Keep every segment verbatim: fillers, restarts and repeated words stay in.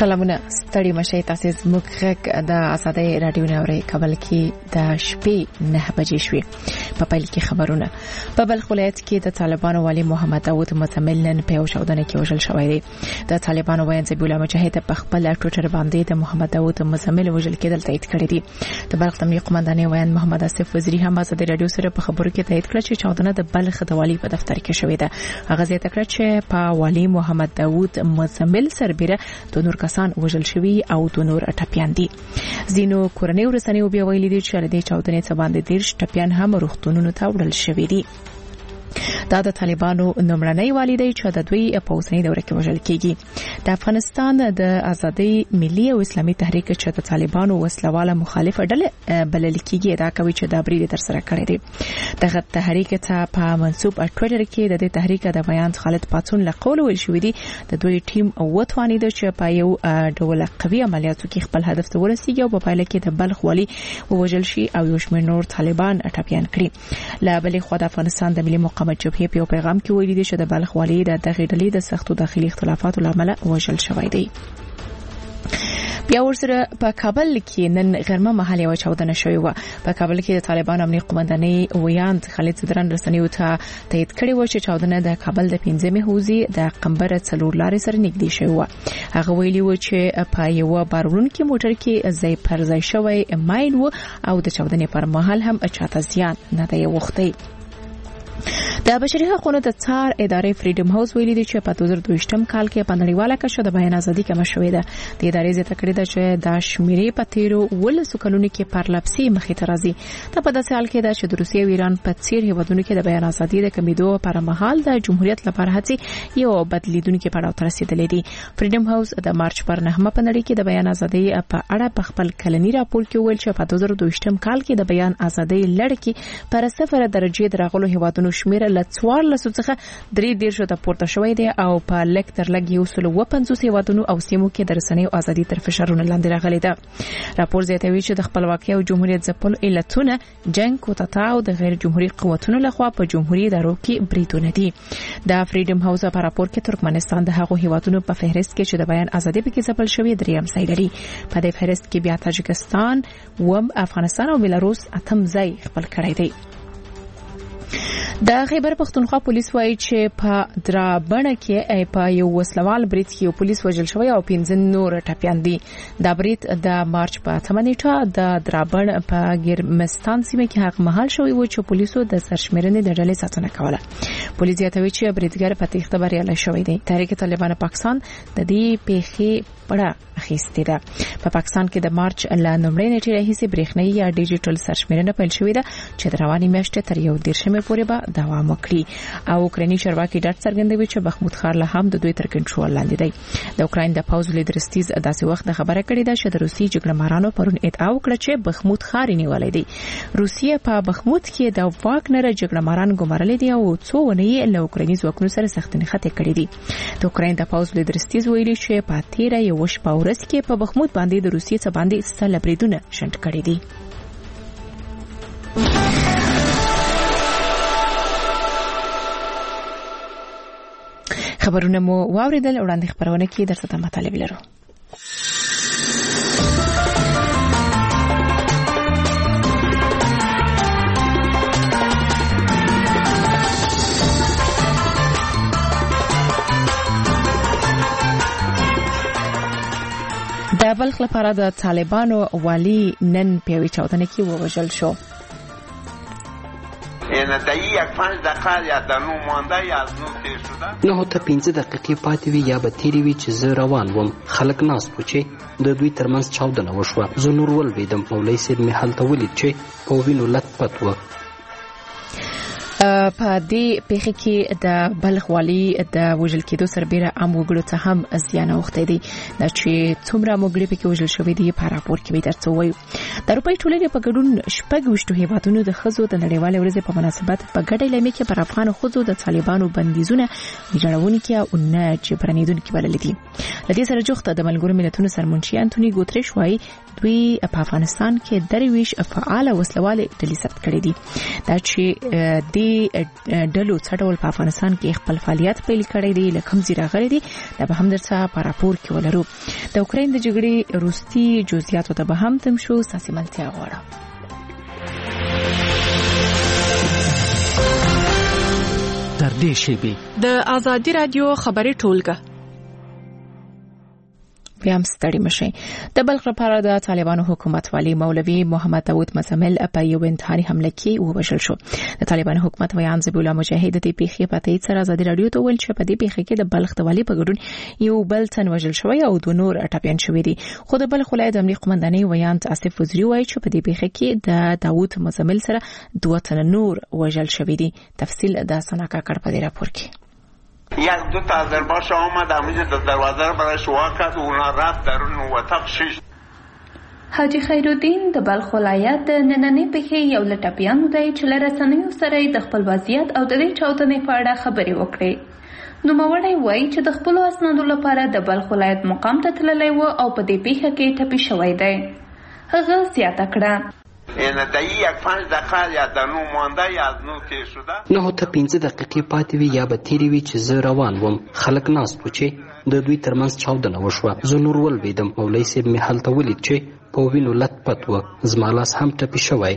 سلامونه ستړي مشه تاسو زموږ غږ د آزادۍ رادیو نوري کابل کې د شپې نه بجې شوې په پیل کې خبرونه په بلخ ولایت کې د طالبانو والی محمد داوود مزمل نن په شاودنه کې وژل شوی دی د طالبانو وایي چې بولا مجاهد په خپل ټوټر باندې د محمد داوود مزمل وژل کېدل تایید کړی دی د بلخ تمنی قومندان وایي محمد اسف وزیری هم آزادۍ رادیو سره په خبرو کې تایید کړ چې شاودنه د بلخ د والی په دفتر کې شوې ده هغه زیاته کړ چې په والی محمد داوود مزمل سربېره د نور کسان وژل شوی او د نور ټپيان دي زینو کورنۍ ورسنۍ بیا ویلي دي چې د چاودنې څخه باندې ډیر ټپيان هم روغتونونو ته وړل شوی دي دا د طالبانو نمړنۍ والیدي چې د دوی په اوسنۍ دوره کې وژل کیږي د افغانستان د ازادۍ ملي او اسلامي تحریک چې د طالبانو وسلواله مخالف ډله بلل کیږي دا کوي چې د بریډ تر سره کړی دی دغه تحریک ته په منسوب ټوئیټر کې د دې تحریک د بیان خالد پاتون لقول ویل شوې دي د دوی ټیم او توانید چې په یو ډول قوي عملیاتو کې خپل هدف ته ورسیږي او په پایله کې د بلخ والی وژل شي او یو شمېر نور طالبان ټپيان کړي لا بلې خو د افغانستان د ملي مقاومت جبهې په پیغام کې ویلي دي چې د بلخ والی د دغه ډلې د سختو داخلي اختلافاتو لامل وژل شوی دی بیا ورسره په کابل کې نن غرمه مهال یو چاودنه شوې و په کابل کې د طالبان امنیت قومنداني ویاند خالد زدران رسنیو ته تایید کړی و چې چاودنه د کابل د پنځمې حوزې د قمبره څلور لارې سره نږدې شوې و هغه ویلي و چې په یو بارون کې موټر کې ځای پر ځای شوی مایل و او د چاودنې پر مهال هم چاته زیان نه دی وختي د بشري حقوقو د څار ادارې فریډم هاوس ویلي دی چې په دوه زره دوه کال کې په نړیواله کچه د بیان ازادي کم شوې ده د ادارې زیاته کړې ده چې د شمیرې په تیرو ولسو کلونو کې پرلپسې مخې ته راځي دا په داسې حال کې ده چې د روسیې او ایران په څیر هیوادونو کې د بیان ازادي د کمیدو پر مهال د جمهوریت لپاره هڅې یو بدلیدونکو پړاو ته رسیدلې دي فریډم هاوس د مارچ پر نهمه په نړۍ کې د بیان ازادي په اړه په خپل کلنی راپور کې ویل چې په دوه زره دوه کال کې د بیان ازادي لړ کې پر صفر درجه درغلو هیوادونو شمیر لڅوار لسو څخه درې ډیر شو ته پورته شوې دي او په لک تر لګ یو سل و پنځوس هیوادونو او سیمو کې د رسنیو ازادي تر فشارونو لاندې راغلي ده راپور زیاتوي چې د خپلواکۍ او جمهوریت ځپل علتونه جنگ کوتتا او د غیر جمهوریت قوتونو لخوا په جمهوریت ادارو کې بریدونه دي د فریډم هاوس په راپور کې ترکمنستان د هغو هیوادونو په فهرست کې چې د بیان ازادي په کې ځپل شوی دریم ځای لري په دې فهرست کې بیا تاجکستان و افغانستان او بلاروس اتم ځای خپل کړی دی د خیبر پختونخوا پولیس وایي چې په درابڼه کې په یو وسلوال برید کې یو پولیس وژل شوی او پنځه نور ټپيان دي دا برید د مارچ په اتمه نیټه د درابڼ په ګرمستان سیمه کې هغه مهال شوی و چې پولیسو د سرشمېرنې د ډلې ساتنه کوله پولیس یادوي چې بریدګر په تخته بریالی شوی دی تحریک طالبان پاکستان د دې پیښې پړه اخیستې ده په پاکستان کې د مارچ ل نومړۍ نیټې راهیسې برېښنایي یا ډیجیټل سرشمېرنه پیل شوې ده چې د روانې میاشتې تر یو دیرشمې پورې به دوام وکړي او اوکراني چارواکي ډاډ څرګندوي چې بخمود ښار له هم د دوی تر کنټرول لاندې دی د اوکراین د پاوز لیډر ستیز داسې وخت د خبره کړې ده چې د روسي جګړهمارانو پرون ادعا وکړه چې بخمود ښار نیولای دی روسیه په بخمود کې د واګنر جګړهماران ګمارل دي او څو ونې له اوکرایني ځواکونو سره سخت نښتې کړې دي د اوکراین د پاوز لیډر ستیز ویلي چې په تیره یو شپه ورځ کې په بخمود باندې د روسیې څخه باندې سل بریدونه شنډ کړي دي خبرونه مو واوریدل وړاندې خبرونه کې درته مطالب لرو د بلخ لپاره د طالبانو والی نن په چاودنه کې ووژل شو یعنی د یک پنځه دقیقې یا د نو مونده یا نو تیر شده نو ته پنځه دقیقې پاتې وي یا به تیری وي چې زه روان وم خلک ناست و چې د دوی ترمنځ چاودنه وشوه زه نور ولوېدم مولوي صاحب مې هلته ولید چې په وینو لت پت و په دې پیښه کې د بلخ والی د وژل کېدو سربېره عام وګړو ته هم زیان اوښتی دی دا چې څومره وګړي پکې وژل شوي دي په راپور کې به درته وایو د اروپایي ټولنې په ګډون شپږ ویشتو هیوادونو د ښځو د نړیوالې ورځې په مناسبت په ګډه اعلامیه کې پر افغان ښځو د طالبانو بندیزونه ویجاړونکي او نه جبرانېدونکي بللي دي له دې سره جوخته د ملګرو ملتونو سرمنشي انټوني ګوتریش وایي دوی په افغانستان کې درویش فعال وسلوال ډلې ثبت کړې دي دا چې د ډلو څه ډول په افغانستان کې خپل فعالیت پیل کړی دی لکه هم زیراغلي دي دا به هم درته په راپور کې ولرو. د اوکراین د جګړې روسي جزئیاتو ته به هم تم شو ساسي ملتیا غواړم. تر دې شیبې د آزادي رادیو خبري ټولګه بیا هم ستړي مشي. د بلخ لپاره د طالبانو حکومت والی مولوي محمد داود مزمل په یو انتحاري حمله کې ووژل شو. د طالبانو حکومت ویان ذبیح الله مجاهد د پیښې په تایید سره آزادي رادیو ته ویل چې په دې پیښه کې د بلخ د والی په ګډون یو بل تن وژل شوی او دوه نور ټپيان شوی دي. خو د بلخ ولایت امنیه قومندانۍ ویان آصف وزیری وایي چې په دې پیښه کې د داود مزمل سره دوه تن نور وژل شوی دي. تفصیل د سناکا کړ په دې راپور کې. یک دو تا آذربایجان آمد همینجا در دروازه رو برایش وا کرد و اونا رفت درون اتاق شیش. حاجی خیرالدین د بلخ ولایت د نننۍ پیښې یو له ټپیانو دی چې له رسنیو سره د خپل وضعیت او د دې چاودنې په اړه خبرې وکړې. نوموړی وایي چې د خپلو اسنادو لپاره د بلخ ولایت مقام ته تللی و او په دې پیښه کې ټپي شوی دی. هغه زیاته کړه یعنی در یک پنج دقیقه یا در نو مانده یا از نو تیر شده نه ته پنځه دقیقې پاتې وي یا به تیرې وي چې زه روان وم. خلک ناست و چې د دوی ترمنځ چاودنه وشوه. زه نور ولوېدم. مولوي صاحب مې هلته ولید چې په وینو لت پت و. زما لاس هم ټپي شوی.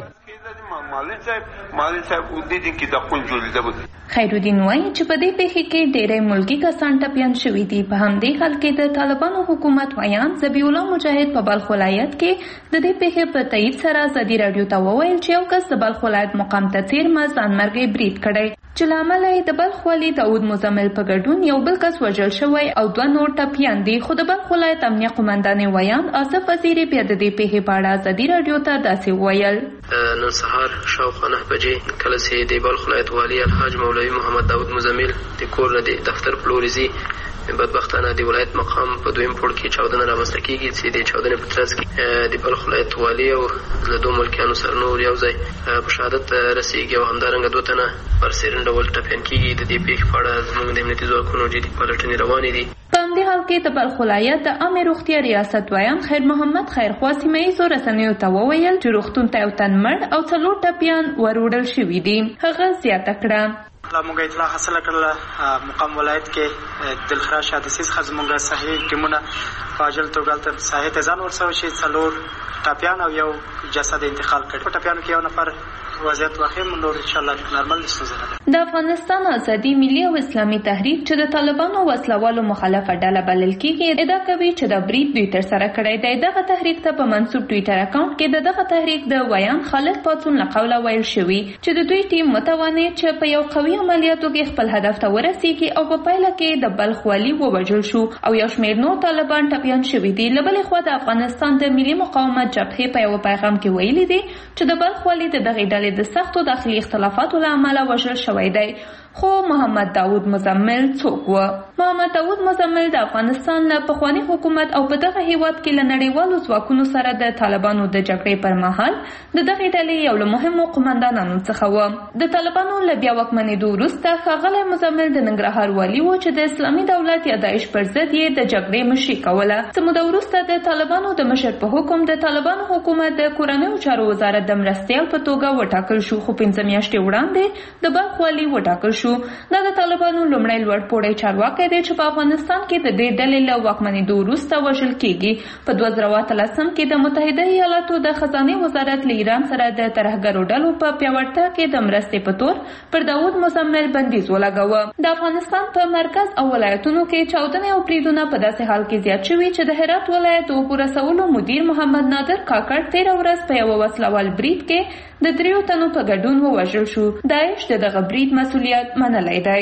خیرالدین وایي چې په دې پیښه کې ډېری ملکي کسان ټپیان شوي دي. په همدې حال کې د طالبانو حکومت ویان ذبیح الله مجاهد په بلخ ولایت کې د دې پیښې په تایید سره آزادي رادیو ته وویل چې یو کس د بلخ ولایت مقام ته څیرمه ځانمرګي برید کړی چې له امله یې د بلخ والي داود مزمل په ګډون یو بل کس وژل شوی او دوه نور ټپیان دي. خو د بلخ ولایت امنیه قومندانۍ ویان آصف وزیری بیا د دې پیښې په اړه آزادي رادیو ته داسې وویل. نن سهار شاوخوا نهه بجې کله چې د بلخ ولایت والي الحاج مولوي محمد داود مزمل د کور نه د دفتر په لورې ځي. بدبختانه د ولایت مقام په دویم پوړ کې چاودنه رامنځته کېږي چې د چاودنې په ترڅ کې د بلخ ولایت والي او له دوه ملکیانو سره نور یو ځای په شهادت رسېږي او همدارنګه دوه تنه برسېرن ډول ټپیان کېږي. د دې پیښې په اړه زموږ د امنیتي ځواکونو جدي پلټنې روانې دي. په همدې حال کې د بلخ ولایت د عامې روغتیا ریاست ویان خیر محمد خیرخوا سیمه ییزو رسنیو ته وویل چې روغتون ته یو تن مړ او څلور ټپیان ور وړل شوي دي. هغه زیاته کړه لا موږ اطلاع حاصله کړله مقام ولایت کې دلخراش حادثې څخه زموږ صحي ټیمونه په عاجل توګه هلته ساحې ته ځان ورسوي چې څلور ټپیان او یو جسد انتقال کړي. په ټپیانو کې یو نفر وضعیت واخیم نور انشاءالله نارمل ستونزه. د افغانستان ازادي ملي او اسلامي تحریک چې د طالبانو وسلوالو مخالفه ډله بلل کېږي ادعا کوي چې د برید دوی ترسره کړی دی. دغه تحریک ته په منسوب ټویټر اکاونټ کې د دغه تحریک د ویان خالد پاڅون له قوله ویل شوي چې د دوی ټیم متوانید چې په یو قوي عملیاتو کې خپل هدف ته ورسیږي او په پایله کې د بلخ والي ووژل شو او یو شمېر نور طالبان ټپیان شوي دي. له بلې خوا د افغانستان د ملي مقاومت جبهې په یو پیغام کې ویلي دي چې د بلخ والي د دغې ډلې د سختو داخلي اختلافاتو له امله وژل شوی دی. خو محمد داود مزمل څوک و؟ محمد داود مزمل د افغانستان له پخواني حکومت او په دغه هیواد کې له نړیوالو ځواکونو سره د طالبانو د جګړې پر مهال د دغې ډلې یو له مهمو قومندانانو څخه و. د طالبانو له بیا واکمنېدو وروسته ښاغلی مزمل د ننګرهار والي و چې د اسلامي دولت یا داعش پر ضد یې د جګړې مشري کوله. څه موده وروسته د طالبانو د مشر په حکم د طالبانو حکومت د کورنیو چارو وزارت د مرستیال په توګه وټاکل شو. خو پنځه میاشتې وړاندې د بلخ والي وټاکل شو. دا د طالبانو لومړی لوړ پوړی چارواکی دی چې په افغانستان کې د دې ډلې له واکمنېدو وروسته وژل کېږي. په دوه زره اتلسم کې د متحده ایالاتو د خزانې وزارت له ایران سره د ترهګرو ډلو په پیاوړتیا کې د مرستې په تور پر داود مزمل بندیز ولګاوه. د افغانستان په مرکز او ولایتونو کې چاودنې او بریدونه په داسې حال کې زیات شوي چې د هرات ولایت د اوبو رسولو مدیر محمد نادر کاکړ تېره ورځ په یوه وسلوال برید کې د دریو تنو په ګډون ووژل شو. داعش د دغه برید مسؤلیت منلی دی.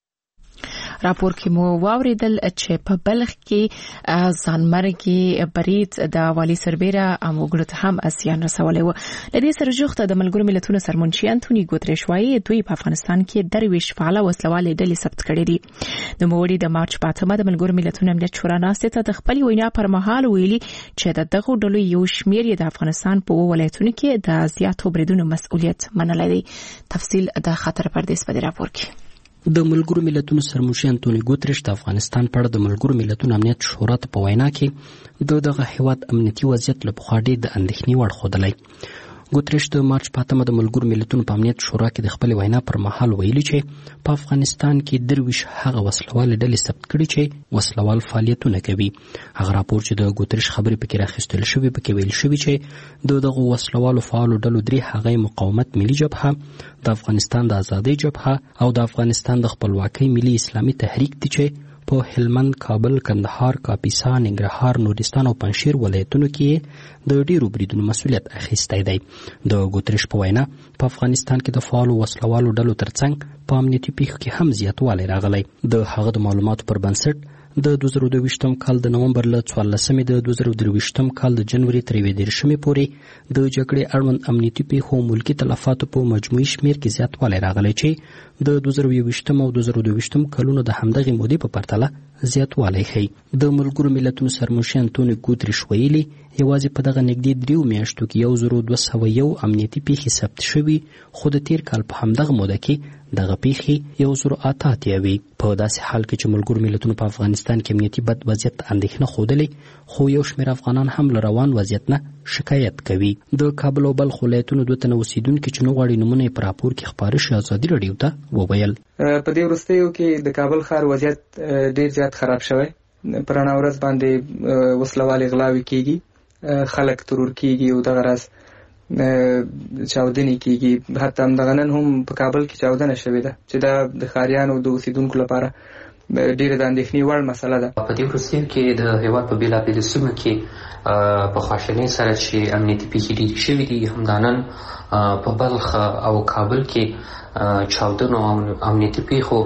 راپور کې مو واوریدل چې په بلخ کې ځانمرګي برید د والي سربېره اموګړو ته هم اسیان رسولې و. لدې سره جوخته د ملګرو ملتونو سرمنشي انټونی ګوتریش وايي دوی په افغانستان کې درویش فعال وسلوالې ډلې ثبت کړې دي. د موړي د مارچ په اتمه د ملګرو ملتونو امنیت شورا ناستې ته د خپل وینا پر مهال ویلي چې د دغه ډلو یو شمېر د افغانستان په ولایتونو کې د زیاتو بریدونو مسؤلیت منلی دی. تفصیل د خطر پردیس په راپور کې. د ملګرو ملتونو سرمنشي انټونی ګوتریش د افغانستان په اړه د ملګرو ملتونو امنیت شورا ته په وینا کې د دغه هیواد امنیتي وضعیت له پخوا ډېر د اندېښنې وړ ښودلی. ګوتریش د مارچ په اتمه د ملګرو ملتونو په امنیت شورا کې د خپل وینا پر مهال ویلي چې په افغانستان کې درویش هغه وسلوال ډلې ثبت کړي چې وسلوال فعالیتونه کوي. هغه راپور چې د ګوتریش خبرې پکې راخیستل شوی پکې ویل شوی چې د دغه وسلوالو فعالو ډلو درې هغه مقاومت ملي جبهه، د افغانستان د ازادۍ جبهه او د افغانستان د خپلواکۍ ملي اسلامي تحریک دي چې په هلمند، کابل، کندهار، کاپیسا، ننګرهار، نورستان او پنجشیر ولایتونو کې د ډیرو بریدونو مسؤلیت اخیستی دی. د ګوتریش په وینا په افغانستان کې د فعالو وسلوالو ډلو ترڅنګ په امنیتي پیښو کې هم زیاتوالی راغلی. د هغه د معلوماتو پر بنسټ د دوه زره دوه کال د نومبر له څوارلسمې د دوه زره درویشتم کال د جنوري تر یوې دېرشمې پورې د جګړې اړوند امنیتي پیښو ملکي تلفاتو په مجموعي شمېر کې زیاتوالی راغلی چې د دوه زره یوویشتم او دوه زره دوه کلونو د همدغې مودې په پرتله زیاتوالی ښیي. د ملګرو ملتونو سرمنشي انټونیو ګوتریش ویلي یوازې په دغه نږدې دریو میاشتو کې یو زر دوه سوه یو امنیتي پیښې ثبت شوي، خو د تیر کال په همدغه موده کې دغه پیښې یو زر اته اتیا وي. په داسې حال کې چې ملګرو ملتونو په افغانستان کې امنیتي بد وضعیت اندېښنه ښودلې، خو یو شمېر افغانان هم له روان وضعیت نه شکایت کوي. د کابل او بلخ ولایتونو دوه تنه اوسېدونکي چې نه غواړي نومونه یې په راپور کې خپاره شي ازادي راډیو ته وویل په دې وروستیو کې د کابل ښار وضعیت ډېر زیات خراب شوی. په رڼا ورځ باندې وسلوالې غلاوې کېږي، خلک ترور کېږي او دغه راز چاودنې کېږي. حتی همدغه نن هم په کابل کې چاودنه شوې ده چې دا د ښاریانو د اوسېدونکو لپاره ډېره د اندېښنې وړ مسله ده. په دې وروستیو کې د هېواد په بېلابېلو سیمو کې په خواشینۍ سره چې امنیتي پیښې ډېرې شوې دي، همدا نن په بلخ او کابل کې چاودنو او امنیتي پیښو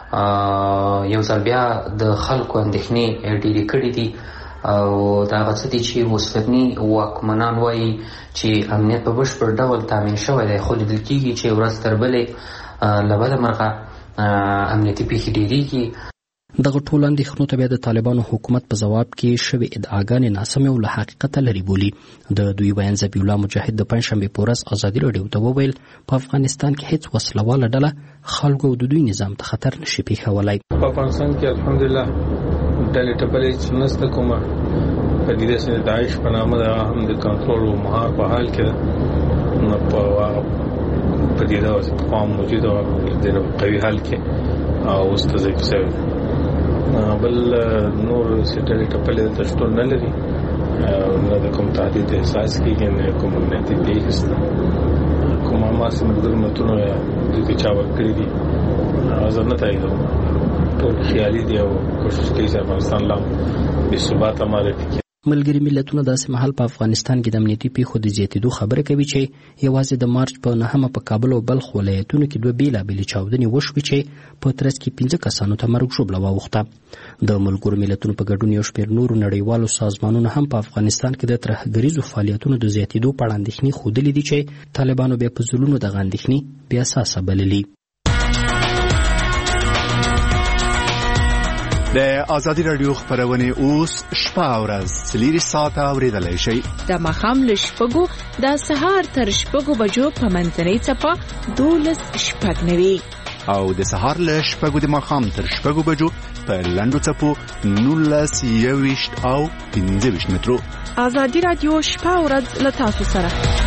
یو ځل بیا د خلکو اندېښنې ډېرې کړې دي او دا هغه څه دي چې اوسني واکمنان وایي چې امنیت په بشپړ ډول تامین شوی دی، خو لیدل کېږي چې ورځ تر بلې له بده مرغه امنیتي پیښې ډېرېږي. دغه ټول اندېښنو ته بیا د طالبانو حکومت په ځواب کې شوې ادعاګانې ناسمې او له حقیقته لرې بولي. د دوی ویاند ذبیح الله مجاهد د پنجشنبې په ورځ ازادي راډیو ته وویل په افغانستان کې هیڅ وسلواله ډله خلکو او د دوی نظام ته خطر نشي پیښولی. په افغانستان کې الحمدلله ډلې ټپلې چې نشته کومه پدیده چې داعش په نامه ده هم د کنټرول او مهار په حال کې ده، نو په پدیده او تقام موجود او د قوي حال کې او اوس تضعیف شوی. بل نور چې ډلې ټپلې دلته شتون نه لري، نه د کوم تهدید احساس کېږي، نه کوم امنیتي پیښې شته. کوم هماسې ملګرو ملتونو دوی کې چا ورکړي دي هغه زه نه تاییدوم، ټول خیالي دي او کوشش کوي چې افغانستان لا بې ثباته معرفي کړي. ملګري ملتونه داسې مهال په افغانستان کې د امنیتي پیښو د زیاتېدو خبره کوي چې یوازې د مارچ په نهمه په کابل او بلخ ولایتونو کې دوه بېلابېلې چاودنې وشوې چې په ترڅ کې پنځه کسانو ته مرګ ژوبله واوښته. د ملګرو ملتونو په ګډون یو شمېر نورو نړیوالو سازمانونو هم په افغانستان کې د ترهګریزو فعالیتونو د زیاتېدو په اړه اندېښنې ښودلې دي چې طالبانو بیا په زړونو دغه اندېښنې بې اساسه بللي. د ازادي راډیو خبرونه اوس شپه او ورځ څلور ساعته اوریدلای شئ. د ماښام له شپږو د سهار تر شپږو بجو په منځنۍ څپه دولس شپږ نوي او د سهار له شپږو د ماښام تر شپږو بجو په لنډو څپو نولس یوویشت او پنځه ویشت مترو. ازادي راډیو شپه او ورځ له تاسو سره.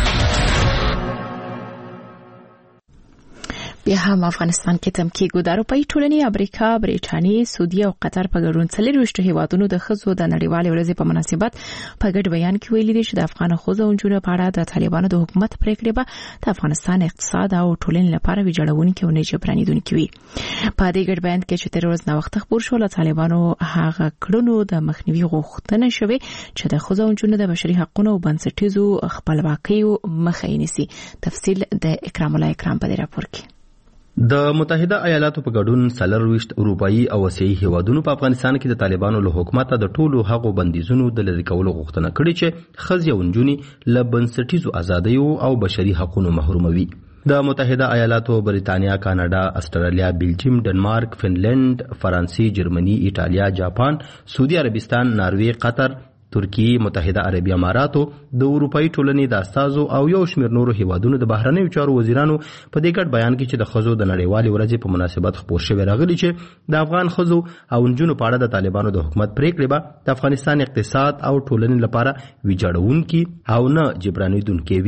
بیا هم افغانستان کې تمکیګو د اروپایي ټولنې، امریکا، برېټانیا، سعودي او قطر په ګډون څلوېښت هیوادونو د ښځو د نړیوالې ورځې په مناسبت په ګډ بیان کې ویلي دي چې د افغان ښځو او نجونو په اړه د طالبانو د حکومت پریکړې به د افغانستان اقتصاد او ټولنې لپاره ویجاړونکې او نه جبرانېدونکې وي. په دې ګډ بیان کې چې تر ورځ ناوخته خپور شو، له طالبانو هغه کړنو د مخنیوي غوښتنه شوې چې د ښځو او نجونو د بشري حقوقو او بنسټیزو خپلواکیو مخه یې نیسي. تفصیل د اکرام الله اکرام په دې راپور کې. د متحده ایالاتو په ګډون څلورویشت اروپایي او اسیایي هیوادونو په افغانستان کې د طالبانو له حکومت د ټولو هغو بندیزونو د لرې کولو غوښتنه کړې چې ښځې او نجونې له بنسټیزو ازادیو او بشري حقوقو محروموي. د متحده ایالاتو، بریتانیا، کاناډا، استرالیا، بلجیم، ډنمارک، فنلند، فرانسې، جرمني، ایټالیا، جاپان، سعودي عربستان، ناروې، قطر، ترکیه، متحده عربي اماراتو، د اروپایي ټولنې د استازو او یو شمېر نورو هیوادونو د بهرنیو چارو وزیرانو په دې ګډ بیان کې چې د ښځو د نړیوالې ورځې په مناسبت خپور شوی راغلي چې د افغان ښځو او نجونو په اړه د طالبانو د حکومت پریکړې به د افغانستان اقتصاد او ټولنې لپاره ویجاړونکي او نه جبرانېدونکې وي.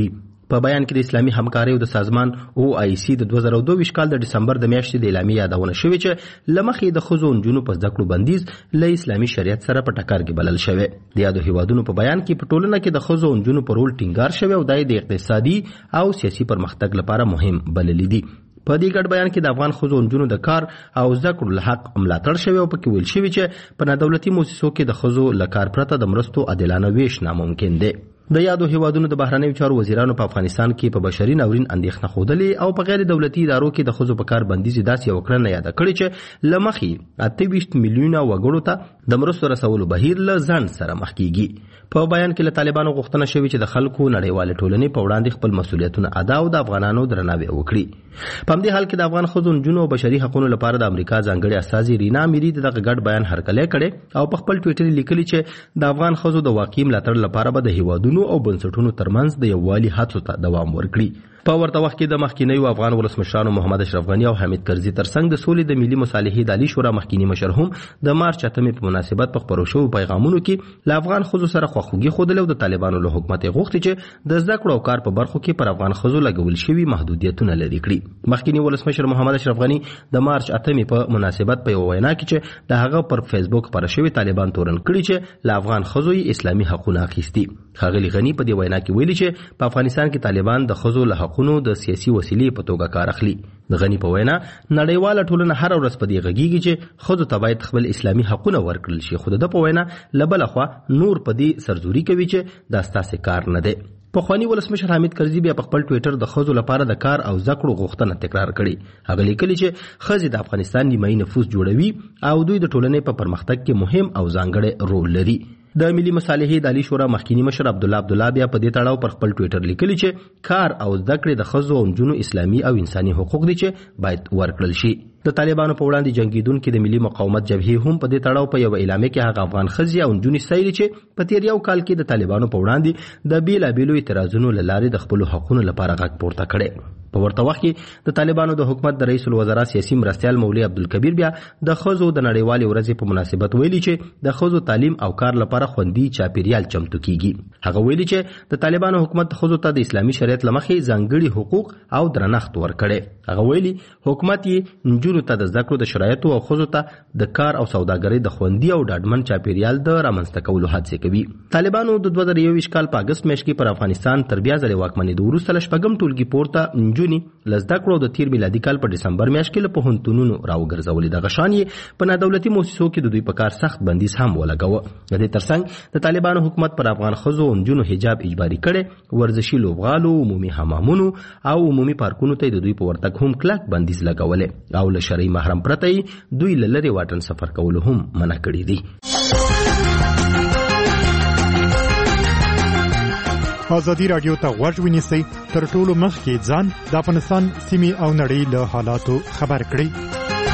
په بیان کې د اسلامي همکارۍ او د سازمان او آی سی د دوه زره دوه ویشت کال د دسمبر د میاشتې د اعلامیې یادونه شوې چې له مخې د ښځو او نجونو په زده کړو بندیز له اسلامي شریعت سره په ټکر کې بلل شوی. د یادو هیوادونو په بیان کې په ټولنه کې د ښځو او نجونو په رول ټینګار شوی او د اقتصادي او سیاسي پرمختګ لپاره مهم بللی دي. په دې ګډ بیان کې د افغان ښځو او نجونو د کار او زده کړو له حق ملاتړ شوی او پکې ویل شوي چې په نادولتي موسسو کې د ښځو له کار پرته د مرستو عادلانه ویش ناممکن دی. د یادو هیوادونو د بهرنیو چارو وزیرانو په افغانستان کې په بشري ناورین اندېښنه ښودلې او په غیر دولتي ادارو کې د ښځو په کار بندیز داسې یوه کړنه یاده کړې چې له مخې اته ویشت میلیونه وګړو ته د مرستو رسولو بهیر له ځنډ سره مخ کیږي. په بیان کې له طالبانو غوښتنه شوې چې د خلکو نړیوالې ټولنې په وړاندې خپل مسؤلیتونه ادا او د افغانانو درناوی وکړي. په همدې حال کې د افغان ښځو نجونو او بشري حقوقو لپاره د امریکا ځانګړې استازي رینا میری دغه ګډ بیان هرکلی کړی او په خپل ټویټر لیکلي چې د افغان ښځو د واقعي ملاتړ لپاره به د هیوادونو او بنسټونو ترمنځ د یووالي هڅو ته دوام ورکړي. په ورته وخت کې د مخکینیو افغان ولسمشرانو محمد اشرف غني او حمید کرزي ترڅنګ د سولې د ملي مصالحې د عالی شورا مخکینی مشر هم د مارچ اتمې په مناسبت په خپرو شویو پیغامونو کې له افغان ښځو سره خواخوږي ښودلې او د طالبانو له حکومت یې غوښتي چې د زده کړو او کار په برخو کې پر افغان ښځو لګول شوي محدودیتونه لرې کړي. مخکینی ولسمشر محمد اشرف غني د مارچ اتمې په مناسبت په یوه وینا کې چې د هغه پر فیسبوک خپاره شوي طالبان تورن کړي چې له افغان ښځو یې اسلامي حقونه اخیستي. ښاغلي غني په دې وینا کې ویلي چې په افغانستان کې طالبان د ښځو له حقونو د سیاسي وسیلې په توګه کار اخلي. د غني په وینا نړیواله ټولنه هر ورځ په دې غږیږي چې ښځو ته باید خپل اسلامي حقونه ورکړل شي، خو د ده په وینا له بله خوا نور په دې سرزوري کوي چې دا ستاسې کار نه دی. پخواني ولسمشر حمید کرزي بیا په خپل ټویټر د ښځو لپاره د کار او زده کړو غوښتنه تکرار کړې. هغه لیکلي چې ښځې د افغانستان نیمایي نفوس جوړوي او دوی د ټولنې په پرمختګ کې مهم او ځانګړی رول لري. د ملي مصالحې د عالی شورا مخکینی مشر عبدالله عبدالله بیا په دې تړاو پر خپل ټویټر لیکلي چې کار او زده کړې د ښځو او نجونو اسلامي او انساني حقوق دي چې باید ورکړل شي. د طالبانو په وړاندې جنگیدونکي د ملي مقاومت جبهې هم په دې تړاو په یوه اعلامیه کې هغه افغان ښځې او نجونې ستایلي چې په تیر یو کال کې د طالبانو په وړاندې د بېلابېلو اعتراضونو له لارې د خپلو حقونو لپاره غږ پورته کړی. په ورته وخت کې د طالبانو د حکومت د رئیس الوزرا سیاسي مرستیال مولوي عبدالکبیر بیا د ښځو د نړیوالې ورځې په مناسبت ویلي چې د ښځو تعلیم او کار لپاره خوندي چاپیریال چمتو کیږي. هغه ویلي چې د طالبانو حکومت ښځو ته د اسلامي شریعت له مخې ځانګړي حقوق او درنښت ورکړی. هغه ویلي حکومت یې نجونو ته د زده کړو د شرایطو او ښځو ته د کار او سوداګرۍ د خوندي او ډاډمن چاپیریال د رامنځته کولو هڅې کوي. طالبانو د دوه زره یوویشت کال په اګست میاشت کې پر افغانستان تر بیا ځلې واکمنېدو وروسته له شپږم ټولګي پورته نجونې له زده کړو د تیر میلادي کال په ډسمبر میاشت کې له پوهنتونونو راوګرځولې. دغه شان یې په نادولتي موسسو کې د دوی په کار سخت بندیز هم ولګاوه. د دې ترڅنګ د طالبانو حکومت پر افغان ښځو او نجونو حجاب اجباري کړی، ورزشي لوبغالو، عمومي حمامونو او عمومي پارکونو ته د دوی په ورتګ هم کلک بندیز لګولی او له شرعي محرم پرته یې دوی له لرې واټن سفر کولو هم منع کړي دي. ازادي راډیو ته غوږ ونیسئ، تر ټولو مخکې ځان د افغانستان سیمې او نړۍ له حالاتو خبر کړئ.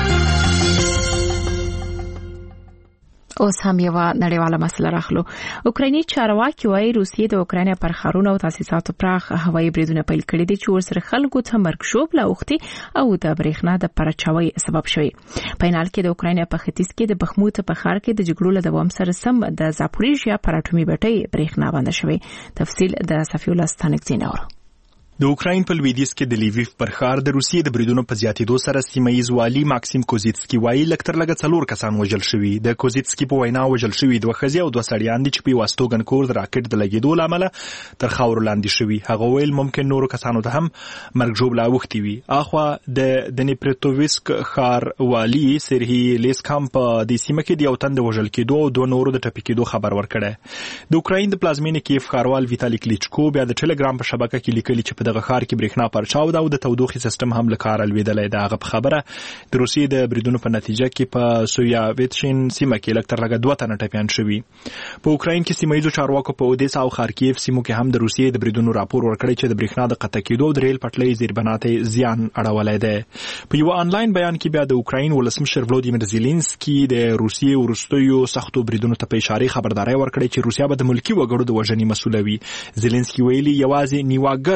اوس هم یو نړیواله مسله راخلو. اوکرایني چارواکي وايي روسیې د اوکراین پر ښارونو او تاسیساتو پراخ هوایي بریدونه پیل کړي دي چې ورسره خلکو ته مرګ ژوبله اوښتي او د برېښنا د پرچاوۍ سبب شوي. په حال کې د اوکراین په ختیځ کې د بخموت په ښار کې د جګړو له دوام سره سم د زاپوریژیا پر اټومي بټۍ برېښنا بنده شوې. تفصیل د صفیولا ستانکزین اورو. د اوکراین په لویدیځ کې د لیویف پر ښار د روسیې د بریدونو په زیاتېدو سره سیمه ییز والي ماکسیم کوزیتسکي وایي لږ تر لږه څلور کسان وژل شوي. د کوزیتسکي په وینا وژل شوي دوه ښځې او دوه سړیان دي چې په یو استوګن کور د راکټ د لګېدو له امله تر خاورو لاندې شوي. هغه ویل ممکن نورو کسانو ته هم مرګ ژوبله اوښتې وي. اخوا د دنیپریټوویسک ښار والي سرهي لیسکام په دې سیمه کې د یو تن د وژل کېدو او دوه نورو د ټپي کېدو خبر ورکړی. د اوکراین د پلازمینې کیف ښاروال ویتالي کلیچکو بیا د ټلګرام په شبکه کې لیکلي چې په دغه ښار کې برېښنا پرچاو دا او د تودوخې سیستم هم له کاره لوېدلی دی. هغه په خبره د روسیې د بریدونو په نتیجه کې په سویاویتشین سیمه کې لږ تر لږه دوه تنه ټپیان شوي. په اوکراین کې سیمه ییزو چارواکو په اودیسا او خارکیف سیمو کې هم د روسیې د بریدونو راپور ورکړی چې د برېښنا د قطع کېدو او د ریل پټلۍ زیربنا ته زیان اړولی دی. په یوه آنلاین بیان کې بیا د اوکراین ولسمشر ولودیمیر زیلینسکي د روسیې وروستیو سختو بریدونو ته په اشارې خبرداری ورکړی چې روسیا به د ملکي وګړو د وژنې مسؤله وي. زیلینسکي ویلي یوازې نیواګر کولی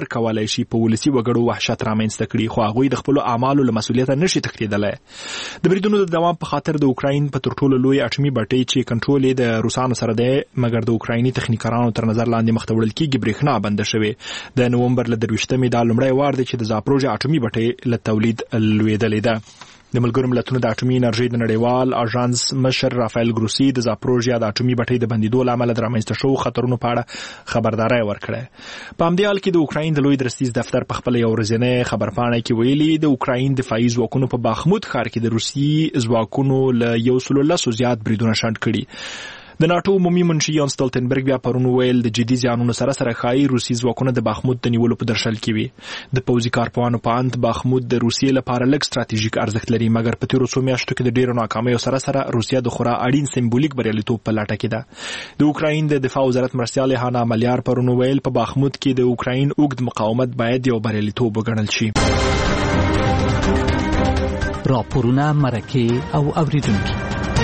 کولای شي په ولسی وګړو وحشت رامنځته کړي، خو هغوی د خپل اعمالو له مسؤلیت نشي تښتېدلی. د بریدونو د دوام په خاطر د اوکراین په تر ټولو لوی اټومي بټۍ چې کنټرول یې د روسانو سره دی، مګر د اوکرایني تخنیکرانو تر نظر لاندې مخ ته وړل کېږي، برېښنا بنده شوې. د نومبر له درویشتمې دا لومړی وار دی چې د زاپروژه اټومي بټۍ له تولید لوېدلې ده. د ملګرو ملتونو د اټومي انرژۍ د نړیوال اژانس مشر رافایل ګروسي د زاپروژیا د اټومي بټۍ د بندیدو له امله د رامنځته شوو خطرونو په اړه خبرداری ورکړی. په همدې حال کې د اوکراین د لوی درستیز دفتر په خپل یو ورځنۍ خبرپاڼه کې ویلي د اوکراین دفاعي ځواکونو په باخمود ښار کې د روسي ځواکونو له یو سلو لسو زیات بریدونه شنډ کړي. د ناټو عمومي منشي یان ستولتنبرګ بیا پرون ویل د جدي زیانونو سره سره ښایي روسي ځواکونه د باخمود د نیولو په درشل کې وي. د پوځي کارپوهانو په اند باخمود د روسیې لپاره لږ ستراتیژیک ارزښت لري، مګر په تیرو څو میاشتو کې د ډېرو ناکامیو سره سره روسیه د خورا اړین سمبولیک بریالیتوب په لټه کې ده. د اوکراین د دفاع وزارت مرستیال هانا ملیار پرون ویل په باخمود کې د اوکراین اوږد مقاومت باید یو بریالیتوب وګڼل شي. راپورونه، مرکې او اوریدونکي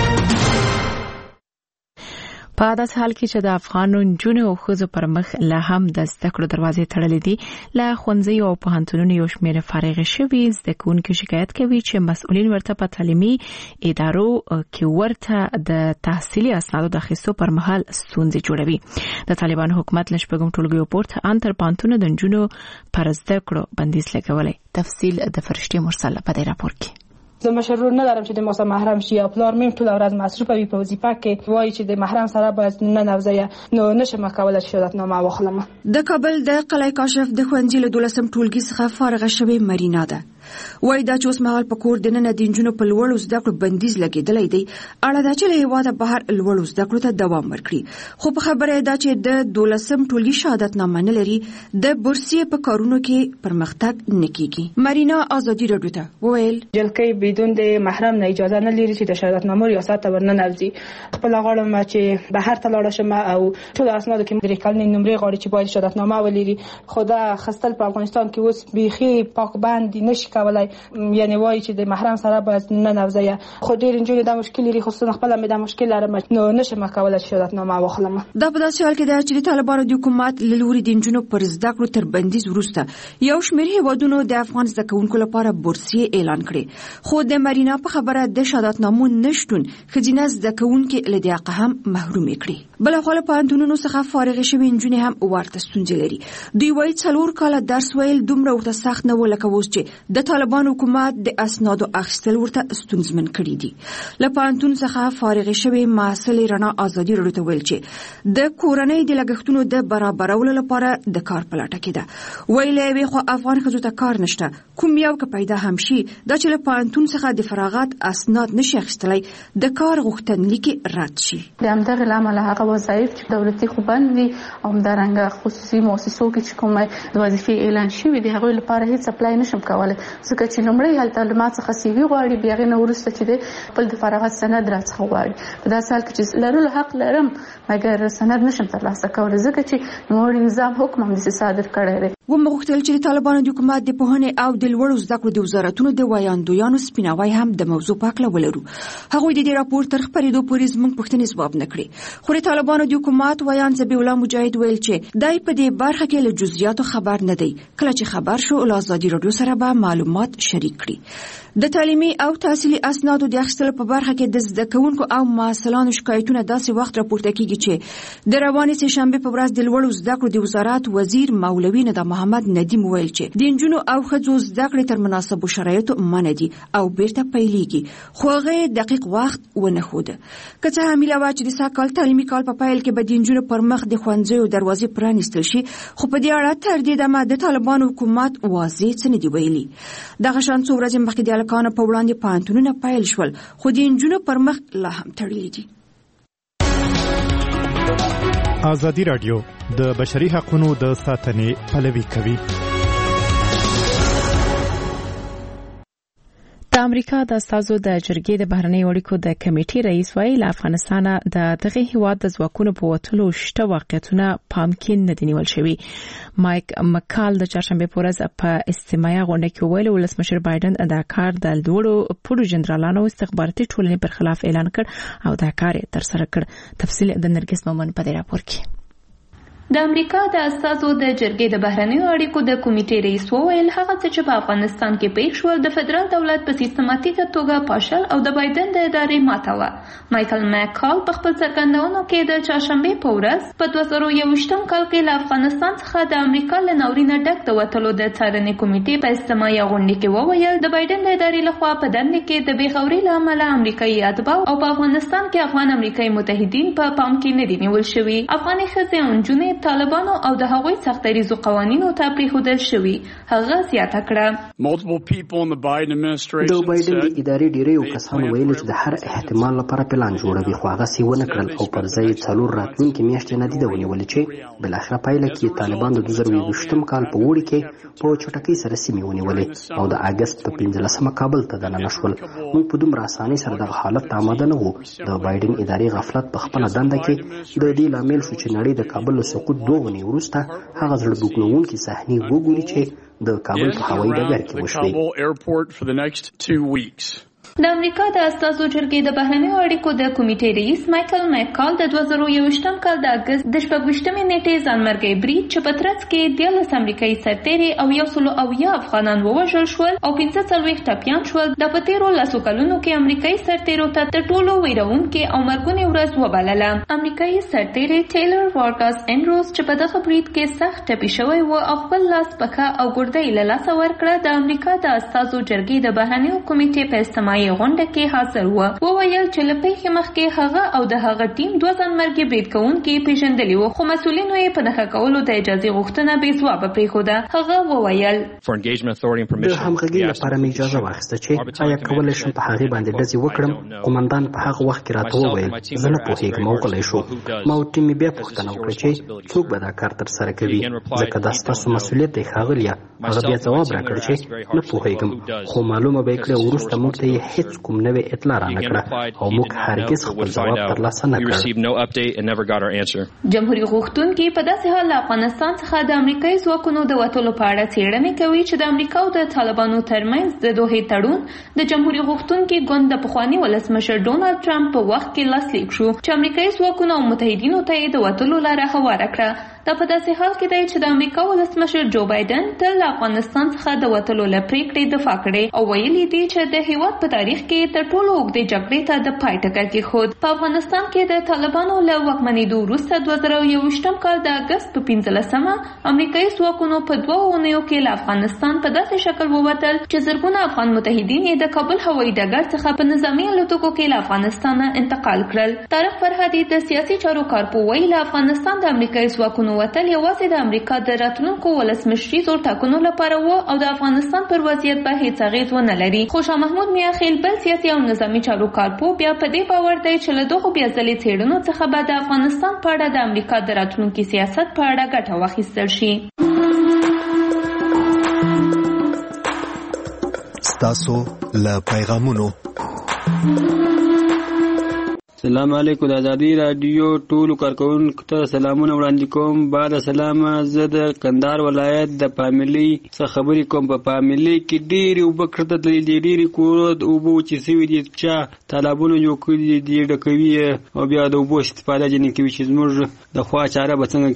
په داسې حال کې چې د افغان نجونو او ښځو پر مخ لا هم د زده کړو دروازې تړلې دي، له ښوونځیو او پوهنتونونو یو شمېر فارغ شوي زده کوونکي شکایت کوي چې مسؤلین ورته په تعلیمي ادارو کې ورته د تحصیلي اسنادو د اخیستو پر مهال ستونزې جوړوي. د طالبانو حکومت له شپږم ټولګیو پورته ان تر پوهنتونونو د نجونو پر زده کړو بندیز لګولی. تفصیل د فرشتي مرسل په دې راپور کې. زه مشرور نه دارم چې د ماسه محرم شي یا پلار میم ټول ورځ مصروف وي په وظیفه کې، وایي چې د محرم سره باید نه نوځي، نو نشم کولای شهادتنامه واخلم. د کابل د قلعه کاشف د ښوونځي له دولسم ټولګي څخه فارغه شوې مرینا ده. وایي دا چې اوس مهال په کور د ننه د نجونو په لوړو زده کړو بندیز لګېدلی دی، اړه ده چې له هېواده بهر لوړو زده کړو ته دوام ورکړي. خو په خبره ده چې د دولسم ټولګي شهادتنامه نه لري، د بورسیې په کارونو کې پرمختګ نه کیږي. مرینا ازادي راډیو ته وویل جلکې بدون د محرم نه اجازه نه لري چې د شهادتنامه ریاست ته ورننوځي. خپل غواړم چې بهر ته لاړ شم او ټول اسنادو کې درې کلنې نمرې غواړي چې باید شهادتنامه ولري، خو دا خستل په افغانستان کې اوس بیخي پاک باندې نشي کولای، یعنی وایي چې د محرم سره باید نه نوځي. خو ډېر نجونې دا مشکل لري، خصوصا خپل مې دا مشکل لرم، نو نشم کولای شهادتنامه واخلم. دا په داسې حال کې ده چې د طالبانو د حکومت له لوري د نجونو پر زده کړو تر بندیز وروسته یو شمېر هېوادونو د افغان زده کوونکو لپاره بورسیې اعلان کړي. خو د مرینا په خبره د شهادتنامو نشتون ښځینه زده کوونکي له دې حقه هم محرومې کړي. بلخوا له پوهنتونونو څخه فارغې شوې نجونې هم ورته ستونزې لري. دوی وایي څلور کاله درس ویل دومره ورته سخت نه و لکه اوس چې د طالبانو حکومت د اسنادو اخیستل ورته ستونزمن کړي دي. له پوهنتون څخه فارغې شوې محصلې رڼا ازادي راډیو ته ویل چې د کورنۍ د لګښتونو د برابرولو لپاره د کار په لټه کې ده. وایي له یوې خوا افغان ښځو ته کار نشته، کوم یو که پیدا هم شي دا چې له پوهنتون څخه د فراغت اسناد نشي اخیستلی د کار غوښتنلیک رد شي. د همدغې له امله هغه وظایف چې دولتي خو بند وي او همدارنګه خصوصي مؤسسو کې چې کومه د وظیفې اعلان شوي دي هغوی لپاره هیڅ اپلای نشم کولی، ځکه چې لومړی هلته له ما څخه سی وي غواړي، بیا هغې نه وروسته چې دی خپل د فراغت سند راڅخه غواړي. په داسې حال کې چې لرلو حق لرم مګر سند نشم ترلاسه کولی، ځکه چې نوموړي نظام حکم همداسې صادر کړی دی. ومې غوښتل چې د طالبانو د حکومت د پوهنې او د لوړو زده کړو د وزارتونو د ویاندویانو سپیناوی هم د موضوع په هکله ولرو. هغوی د دې راپور تر خپرېدو پورې زموږ پوښتنې ځواب نه کړې، خو د طالبانو د حکومت ویان ذبیح الله مجاهد ویل چې دی په دې برخه کې له جزئیاتو خبر نه دی، کله چې خبر شو له ازادي راډیو سره به معلومات شریک کړي. د تعلیمي او تحصیلي اسنادو د اخیستلو په برخه کې د زده کوونکو او محصلانو شکایتونه داسې وخت راپورته کیږي چې د روانې سې شنبې په ورځ د لوړو زده کړو د وزارت وزیر مولوي ندا محمد ندیم ویل چې د نجونو او ښځو زده کړې تر مناسبو شرایطو منع دي او بیرته پیلېږي، خو هغې دقیق وخت ونه ښوده. که څه هم هیله وه چې د سږ کال تعلیمي کال په پیل کې به د نجونو پر مخ د ښوونځیو دروازې پرانیستل شي، خو په دې اړه تر دې دمه د طالبانو حکومت واضح څه نه دي ویلي. دغه شان څو ورځې مخکې د هلکانو په وړاندې پوهنتونونه پیل شول، خو د نجونو پر مخ لا هم تړلي دي. ازادي راډیو د بشري حقوقو د ساتنې پلوي کوي. د امریکا د استازو د جرګې د بهرنیو اړیکو د کمیټې رئیس وایي له افغانستان د دغه هیواد د ځواکونو په وتلو شته واقعیتونه پام کې نه دي نیول شوي. مایک مکال د چهارشنبې په ورځ په استماعي غونډه کې ویل ولسمشر بایدن دا کار د لوړو پوړو جنرالانو استخباراتي ټولنې پر خلاف اعلان کړ او دا کار تر سره کړ. تفصیل د نرګس مومن په دې راپور کې. د امریکا د استازو د جرګې د بهرنیو اړیکو د کمیټې رئیس وویل هغه څه چې په افغانستان کې پیښ شول د فدرال دولت په سیستماتیکه توګه پاشل او د بایدن د ادارې ماته وه. مایکل مکال په خپل څرګندونو کې د چهارشنبې په ورځ په دوه زره یوویشتم کال کې له افغانستان څخه د امریکا له ناورینه ډک د وتلو د څارنې کمیټې په اجتماعي غونډه کې وویل د بایدن د ادارې لخوا په دنده کې د بېغورۍ له امله امریکایي اتباع او په افغانستان کې افغان امریکایي متحدین په پام کې نه دي نیول شوي. افغاني ښځې او نجونې طالبانو او د هغوی سختدریزو قوانینو ته پرېښودل شوي. هغه زیاته کړه د بایدن د ادارې ډیریو کسانو ویلي چې د هر احتمال لپاره پلان جوړوي خو هغسې ونه کړل او پر ځای څلور راتلونکې میاشتې نادیده ونیولې چې بالاخره پایله کې طالبان د دوه زره یوویشتم کال په اوړي کې په چټکۍ سره سیمې ونیولې او د اګست په پنځلسمه کابل ته دننه شول. موږ په دومره اسانۍ سره دغه حالت ته آماده نه وو. د بایدن ادارې غفلت په خپله دنده کې د دې لامل شو چې نړۍ د کابل له سقوط دوه اونۍ وروسته هغه زړه بوږنوونکې صحنې وګوري چې د کابل په هوایي ډګر کې وشوې. د امریکا د استازو جرګې د بهرنیو اړیکو د کمیټې رئیس مایکل مکال د دوه زره یوویشتم کال د اګست د شپږویشتمې نیټې ځانمرګي برید چې په ترڅ کې دیارلس امریکایي سرتیري او یو سل او اویا افغانان ووژل شول او پنځه څلوېښت ټپیان شول. د په تېرو لسو کلونو کې امریکایي سرتیرو ته تر ټولو ویروونکې او مرګونې ورځ وبلله. امریکایي سرتیري ټیلر وارګاس انډروز چې په دغه برید کې سخت ټپي شوی و او خپل لاس پښه او ګردۍ له لاسه ورکړه د امریکا د استازو جرګې د بهرنیو کمیټې په اجتماعي غونډه کې حاضر و. وویل چې له پیښې مخکې هغه او د هغه ټیم دوه ځانمرګي برید کوونکي پیژندلي وو خو مسؤلینو یې په نښه کولو د اجازې غوښتنه بې ځوابه پرېښوده. هغه وویل د همغږۍ لپاره مې اجازه واخیسته چې آیا کولی شم په هغې باندې ډزې وکړم. قومندان په هغه وخت کې راته وویل زه نه پوهېږم او غلی شو. ما او ټیم مې بیا پوښتنه وکړه چې څوک به دا کار ترسره کوي ځکه دا ستاسو مسؤلیت دی ښاغلیه. هغه بیا ځواب راکړ چې نه پوهېږم خو معلومه به یې کړه وروسته موږ ته یې هېڅ کوم نوې اطلاع را نه کړه او موږ هرګز خپل ځواب ترلاسه نه کړ. جمهوریت غوښتونکي په داسې حال له افغانستان څخه د امریکایي ځواکونو د وتلو په اړه څېړنې کوي چې د امریکا او د طالبانو ترمنځ د دوحې تړون د جمهوریت غوښتونکي ګوند د پخواني ولسمشر ډونالډ ټرمپ په وخت کې لاسلیک شو چې امریکایي ځواکونو او متحدینو ته یې د وتلو لاره هواره کړه. دا په داسې حال کې دی چې د امریکا ولسمشر جو بایدن تل له افغانستان څخه د وتلو له پرېکړې دفاع کړې او ویلي دي چې د هېواد په تاریخ کې تر ټولو اوږدې جګړې ته د پای ټکر کېښود. په افغانستان کې د طالبانو له واکمنېدو وروسته دوه زره یوویشتم کال د اګست په پنځلسمه امریکایي ځواکونو په دوه اونیو کې له افغانستان په داسې شکل ووتل چې زرګونه افغان متحدین یې د کابل هوایي ډګر څخه په نظامي الوتکو کې له افغانستانه انتقال کړل. طارق فرهادي د سیاسي چارو کارپوه وایي له افغانستان د امریکایي ځواکونو وتل یوازې د امریکا د راتلونکو ولسمشریزو ټاکنو لپاره و او د افغانستان پر وضعیت به هیڅ اغېز ونه لري. خو شاه محمود میاخیل بل سیاسي او نظامي چارو کارپوه بیا په دې باور دی چې له دغو بیا ځلې څېړنو څخه به د افغانستان په اړه د امریکا د راتلونکي سیاست په اړه ګټه واخیستل شي. ستاسو له پیغامونو سلام علیکم. د ازادي رادیو ټولو کارکونکو ته سلامونه وړاندې کوم. بعد سلام زه د کندهار ولایت د پاملي څخه خبرې کوم. په پاملي کې ډېرې اوبه کړته تللي دي، ډېرې کورونه د اوبو وچې سوي دي، چا تالابونه جوړ کړي دي ډکوي او بیا د اوبو استفاده ځینې کوي چې زموږ د خوا چاره به څنګه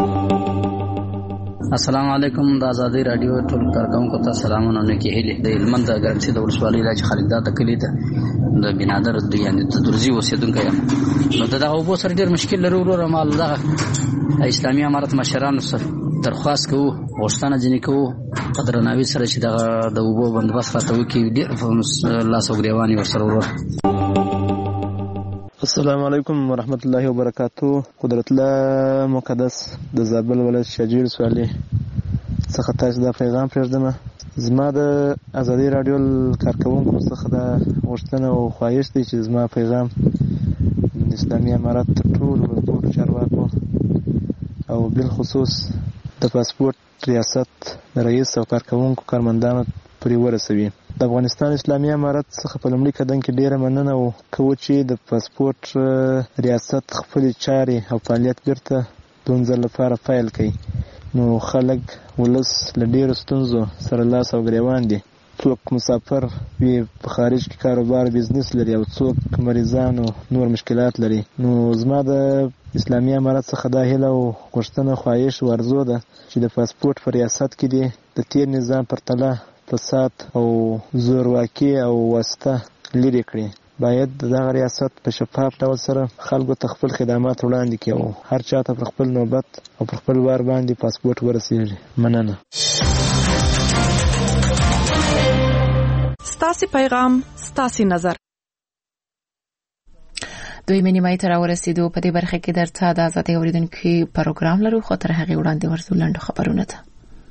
کېږي. السلام علیکم. د ازادي رادیو ټول کارکونکو ته سلامونه نیکې هیلې. د هلمند د ګرمسي د ولسوالۍ راج خالدار د کلي ده د بنادر د یعنی د درزي اوسېدونکی یم. نو د دغه اوبو سره ډېر مشکل لرو. وروره ما له دغه اسلامي امارت مشرانو سره درخواست کوو، غوښتنه ځینې کوو په درناوي سره چې دغه د اوبو بندوبست راته وکړي. ډېر لاس او ګرېوان یې ورسره وروره. السلام علیکم ورحمت الله وبرکاتو. قدرت الله مقدس د زابل ولایت شجیر سوالي څخه تاسو دا پیغام پرېږدم. زما د ازادي رادیو کارکونکو څخه دا غوښتنه او خواهش دی چې زما پیغام د اسلامي امارت تر ټولو ټولو چارواکو او بالخصوص د پاسپورت ریاست د رئیس او کارکونکو کارمندانو پرې ورسوي. د افغانستان اسلامي امارت څخه په لومړي قدم کې ډېره مننه کوو چې د پاسپورت ریاست خپلې چارې او فعالیت بیرته د انځر لپاره پیل کوي. نو خلک ولس له ډېرو ستونزو سره لاس او ګرېوان دي. څوک مسافر وي په خارج کې کاروبار بزنس لري او څوک مریضان او نور مشکلات لري. نو زما د اسلامي امارت څخه دا هیله او غوښتنه خواهش ورزو ده چې د پاسپورت په ریاست کې دي د تیر نظام پرتله فساد او زورواکي او واسطه لرې کړي. باید دغه ریاست په شفاف ډول سره خلکو ته خپل خدمات وړاندې کړي او هر چا ته پر خپل نوبت او پر خپل وار باندې پاسپورت ورسیږي. مننه. ستاسو پیغام ستاسو نظر. دوی منیمای تر ورسېدو په دې برخه کې درته د آزادۍ اوریدونکو پروګرام لرو، خو تر هغه وړاندې ورزو لاندې خبرونه ته.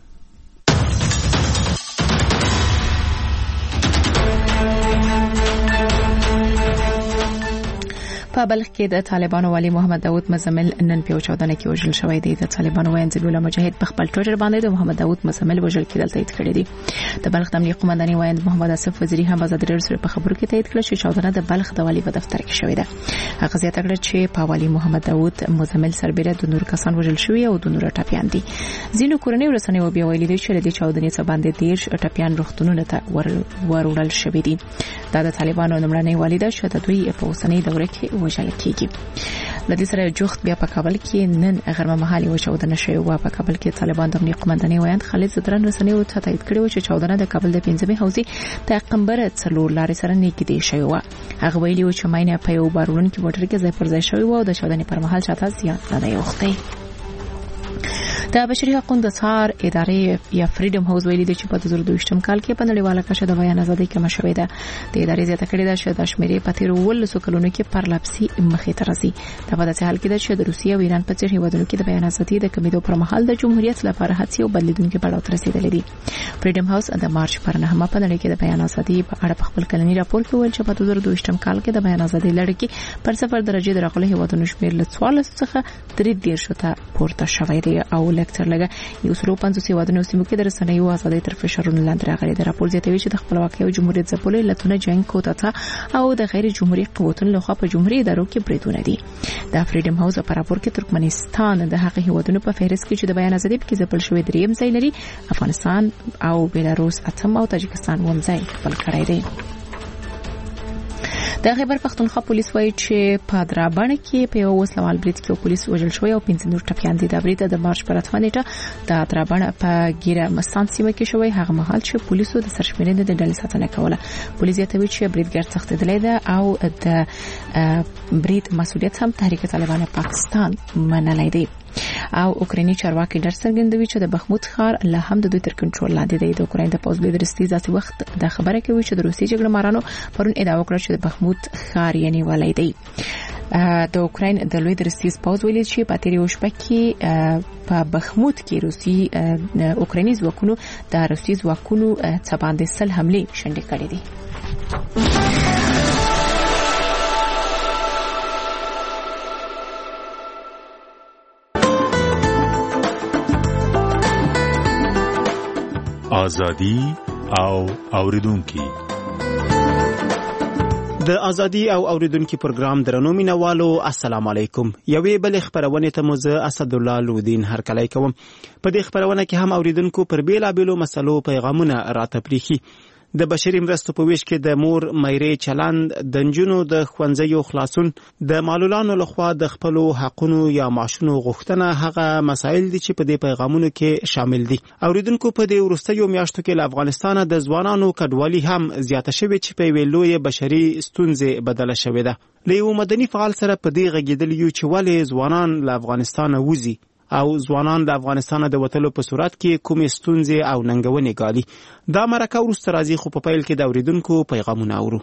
په بلخ کې د طالبانو والی محمد داوود مزمل نن په چودنه کې وژل شوی دی. د طالبانو وینځل الله مجاهد په خپل ټویټر باندې د محمد داوود مزمل وژل کېدل تایید کړی دی. د بلخ د امنیه قومندانۍ وایند محمد اسف وزیری هم آزاد رادیو سره په خبرو کې تایید کړ چې چودنه د بلخ د والی په دفتر کې شوې ده. هغه زیاته کړه چې په والی محمد داوود مزمل سربېره د نور کسان وژل شوی او د نور ټاپیان دي. ځینو کورنۍ رسنیو بیا ویلي دي چې د چودنې څخه باندې دیرش ټاپیان روغتونونو ته ورول شوی دي. دا د طالبانو لومړنۍ والی ده چې د دوی په اوسنۍ دوره کې وژل کیږي. د دې سره جوخت بیا په کابل کې نن غرمه مهالي وچودنه شوی و. په کابل کې طالبان د امنیه قومندانۍ وایند خالد زدران رسنیو ته تایید کړی و چې چودنه د کابل د پنځمې حوزې د قمبره څلور لارې سره نږدې شوی و. هغه ویلي و چې ماینه په یو بارون کې موټر کې ځای پر ځای شوی و او د چودنې پر مهال چاته زیان نه دی اوښتی. د بشري حقوقو د څار ادارې یا فریډم هاوس ویلي دی چې په دوه زره دوه ویشتم کال کې په نړیواله کچه د بیان ازادي کمه شوې ده. د ادارې زیاته کړې ده چې د شمیرې په تیر ولسو کلونو کې پرلپسې مخې ته راځي. دا په داسې حال کې ده چې د روسیې او ایران په څیر هیوادونو کې د بیان ازادي د کمیدو پر مهال د جمهوریت لپاره هڅې او بدلیدونکو پړاو ته رسیدلې دي. فریډم هاوس د مارچ پر نهمه په نړۍ کې د بیان ازادي په اړه په خپل کلنی راپور کې ویل چې په دوه زره دوه ویشتم کال کې د بیان ازادي لړ کې پر صفر درجه درغله هیوادونو شمیر له څوارلس څخه درې دېرش ته پورته شوی دی او لکتر لګه یو سلو پنځوس هیوادونو سیمو کې د رسنیو ازادۍ تر فشارونو لاندې راغلي. د راپور زیاتوي چې د خپلواکۍ او جمهوریت ځپلو علتونه جنګ کوتاه او د غیر جمهوریت قوتونو لخوا په جمهوریت ادارو کې بریدونه دي. د فریډم هاوس په راپور کې ترکمنستان د هغه هیوادونو په فهرست کې چې د بیان ازادي په ځپل شوی دریم ځای لري. افغانستان او بلاروس اتم او تاجکستان وم ځای خپل کړی دی. د خیبر پختونخوا پولیس وایي چې په درابڼ کې په یو وسلوال برید کې پولیس وژل شوی او پنځه نور ټپیان دي. د برید د مارچ پر اتمه نیټه د درابڼ په ګیره مستان سیمه کې شوی. هغه مهال چې پولیسو د سرشمېرنې د ډلې ساتنه کوله. پولیس یې چې بریدګر تښتېدلی ده او د برید مسؤلیت هم تحریک طالبان پاکستان منلی دی. او اوکراني چارواکي ډر څرګندوي چې د بخموت ښار له هم د دوی تر کنټرول لاندې دی. د اوکراین د پوز لیډر ستیزاسي وخت د خبره کوي چې د روسي جګړه مارانو پرون ادعا وکړه چې د بخموت ښار یې نیولی دی. د اوکراین د لوی درستیز پوز ویلي چې په تیرې شپه کې په بخموت کې روسي اوکرایني ځواکونو د روسي ځواکونو څخه باندې سل حملې شنډې کړې دي. ازادي او اوریدونکو د ازادي او اوریدونکو پروګرام درنو مینوالو السلام علیکم. یوې بل خبرونه ته مزه اسد الله لودین هر کله کوم. په دې خبرونه کې هم اوریدونکو پر بیلا بیلو مسلو پیغامونه راته پریخي. د بشري مرستو په ویش کې د مور مېرې چلند د نجونو د خوندزیو خلاصون د معلولانو لخوا د خپل حقونو یا معاشونو غوښتنه هغه مسایل دي چې په دې پیغامونو کې شامل دي. اوریدونکو په دې ورستیو میاشتو کې له افغانستان د ځوانانو کډوالي هم زیاته شوې چې په ویلوې بشري ستونزې بدله شوې ده. له یو مدني فعال سره په دې غږیدل یو چې ولې ځوانان له افغانستان وځي او ځوانان د افغانستان د وټلو په صورت کې کومې ستونزې او ننګونې ګالي. دا مرکه وروسته راځي خو په پیل کې د اوریدونکو پیغامونه اورو.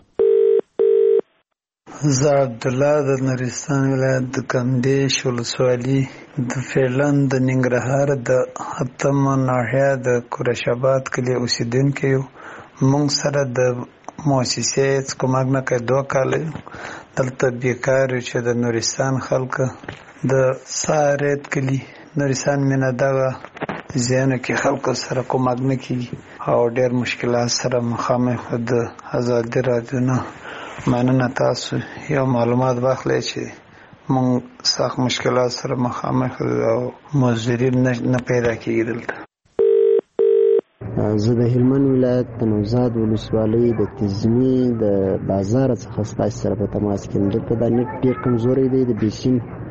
زه عبدالله د نورستان ولایت د کندیش ولسوالي د فعلن د ننګرهار د اتم ناحیه د قریشاباد کلي اوسیدونکی یو. موږ سره د مؤسسې څخه موږ نه کوي دوه کاله دلته بیکار یو چې د نورستان خلک د سارت کلي نورستان مینه دغه ځایونو کې خلکو سره کومک نه کېږي او ډېر مشکلات سره مخامخ د ازادي راډیو نه مننه. تاسو یو معلومات واخلئ چې موږ سخت مشکلات سره مخامخ او مزدورین نه پیدا کېږي دلته. زه د هلمند ولایت د نوزاد ولسوالۍ د تزمي د بازار څخه ستاسو سره په تماس کې یم. دلته د نت ډېر کمزوری دی. د بیسین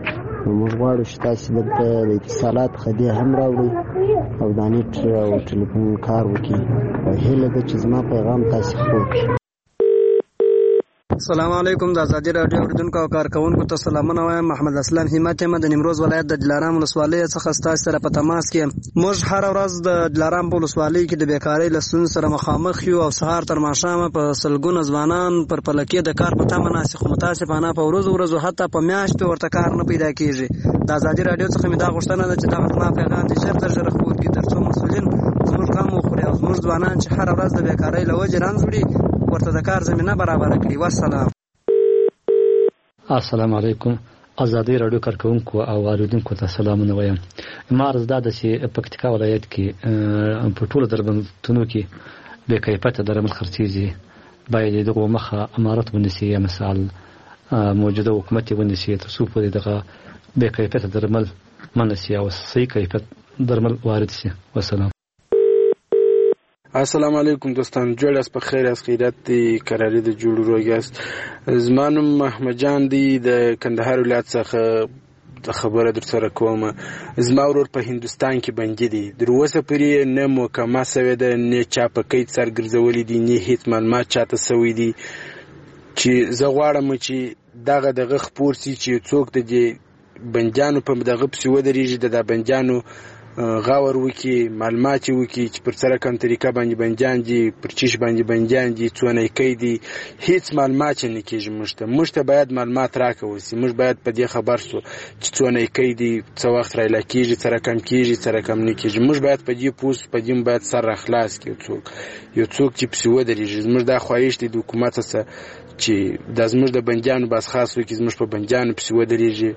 موږ غواړو چې تاسو دلته د اتصالات خدي هم راوړئ او د نت او ټلیفون کار وکړي او هیله ده چې زما پیغام تاسو خپور کړئ. السلام علیکم. د ازادي رادیو اوریدونکو او کارکونکو ته سلامونه وایم. محمد اسلام همت یم د نیمروز ولایت د دلارام ولسوالۍ څخه ستاسو سره په تماس کې. موږ هر ورځ د دلارام په ولسوالۍ کې د بیکارۍ له ستونزو سره مخامخ یو او سهار تر ماښامه په سلګونه ځوانان پر پلکې د کار په تمه ناست خو متاسفانه په ورځو ورځو حتی په میاشتو ورته کار نه پیدا کیږي. د ازادي رادیو څخه مې دا غوښتنه ده چې دغه زما پیغام دې ژر تر ژره خپور کړي تر څو مسؤلین زموږ غم وخوري او زموږ ځوانان چې هره ورځ د بیکارۍ له وجې رنځ وړي ورته د کار زمینه برابره کړي. والسلام. السلام علیکم. ازادي رادیو کارکونکو او اوریدونکو ته سلامونه وایم. ما عرض ده چې پکتیکا ولایت کې په ټولو دربندونو کې بې کیفیته درمل خرڅېږي. باید دغه مخه امارت ونیسي یا مثال موجوده حکومت ونیسي تر څو پورې دغه بې کیفیته درمل منسي او صحیح کیفیت درمل وارد شي. والسلام. السلام علیکم دوستان. جوړ اس په خیر اس خیرات دی قراری د جوړ روګاست. زمانم محمد جان دی د کندهار ولایت څخه خبره در سره کوم. زما ورور په هندستان کې بندي دی. در اوسه پرې نه محکمه سوی ده نه چا په قید سرګرځولي دي نه هیڅ معلومات چاته سوی دي چې زه غواړم چې دغه دغه خپور سي چې څوک د بندیانو په دغه پسې ودرېږي د بندیانو غاور وکي معلومات وکي چې پر سره کوم طریقه باندې بندیان دي پر چیش باندې بندیان دي څونه کوي دي هیڅ معلومات نه کیږي. مشته مشته باید معلومات راکوي. موږ باید په دې خبر سو چې څونه کوي دي څو وخت راځي کیږي سره کم کیږي سره کم نه کیږي. موږ باید په دې پوس په دې باید سره اخلاص کیو څوک یو څوک چې په سو درېږي. موږ دا خواهش دي د حکومت سره چې د زموږ د بندیانو بس خاص وکي زموږ په بندیانو په سو درېږي.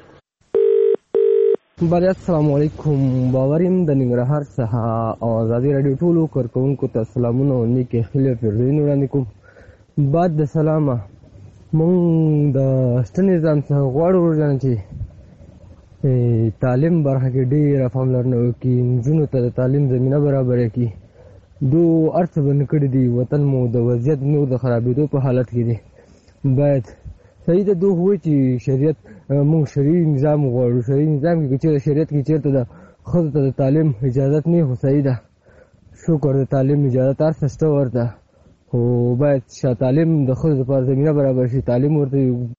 بله السلام علیکم. باوریم د ننګرهار څخه او ازادي رادیو ټولو کارکونکو ته سلامونه او نیکې هیلې پیرزوینې وړاندې کوم. بعد د سلامه مونږ د شته نظام څخه غواړو ورجانه چې تعلیم برخه کې ډېره پاملرنه وکړي نجونو ته د تعلیم زمینه برابره کړي. دو هر څه بند کړي دي. وطن مو د وضعیت نور د خرابېدو په حالت کې دی. باید صحیح ده دوه وایي چې شریعت موږ شرعي نظام غواړو. شرعي نظام کې چېرته شریعت کې چېرته د ښځو ته د تعلیم اجازت نه خو صحیح ده. شکر د تعلیم اجازت هر څه شته ورته خو باید تعلیم د ښځو لپاره زمینه برابر شي. تعلیم ورته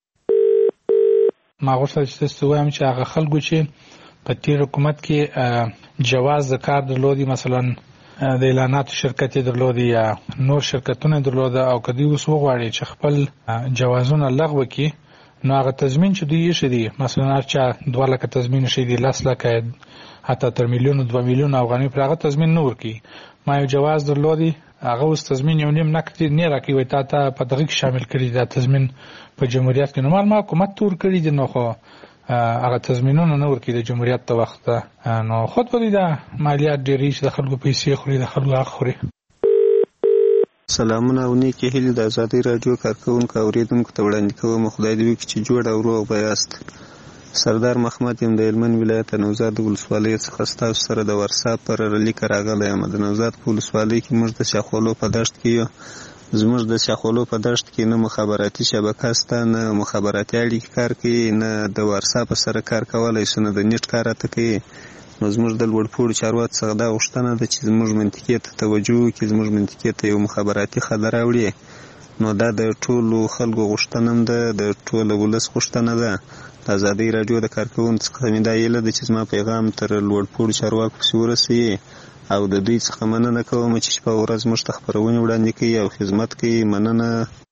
ما غوښتل چې تاسو وایم چې هغه خلکو چې په تیر حکومت کې جواز د کار درلودي مثلا د اعلاناتو شرکت درلودي یا نور شرکتونه درلوده او کدی اوس وغواړي چې خپل جوازونه لغوه کړي نو هغه تضمین چې دوی یې شدي مثلا هر چا دوه لکه تضمین شي دي لس لکه حتی تر میلیون دوه میلیون افغانۍ پر هغه تضمین نه ورکړي. ما یو جواز درلودي هغه اوس تضمین یو نیم نقد نه راکوي تا ته په دغه کې شامل کړي دا تضمین په جمهوریت کې نورمال ما حکومت تور کړی دي نو خو هغه تضمینونه نه ورکړي د جمهوریت ته وخت نو خود په دې دا مالیات ډېری چې د خلکو پیسې خوري د خلکو حق خوري. سلامونه او نیکې هیلې د ازادي رادیو کارکونکو اوریدونکو ته وړاندې کوم. خدای دې وکړي چې جوړ او روغ به یاست. سردار محمد یم د هلمند ولایت نوزاد ولسوالۍ څخه ستاسو سره د ورساپ پر لیک راغلی یم. د نوزاد په ولسوالۍ کې موږ د شاخولو په دشت کې یو. زموږ د شاخولو په دشت کې نه مخابراتي شبکه شته نه مخابراتي اړیکې کار کوي نه د ورساپ سره کار کولی شو نه د نیټ کار راته کوي. نو زموږ د لوړپوړو چارواکو څخه دا غوښتنه ده چې زموږ منطقې ته توجه وکړي زموږ منطقې ته یو مخابراتي خط راوړي. نو دا د ټولو خلکو غوښتنه هم ده د ټوله ولس غوښتنه ده. د ازادۍ راډیو د کارکوونکو څخه مې دا هیله ده چې زما پیغام تر لوړپوړو چارواکو پسې ورسوي او د دوی څخه مننه کوم چې شپه ورځ موږ ته خپرونې وړاندې کوي او خدمت کوي. مننه.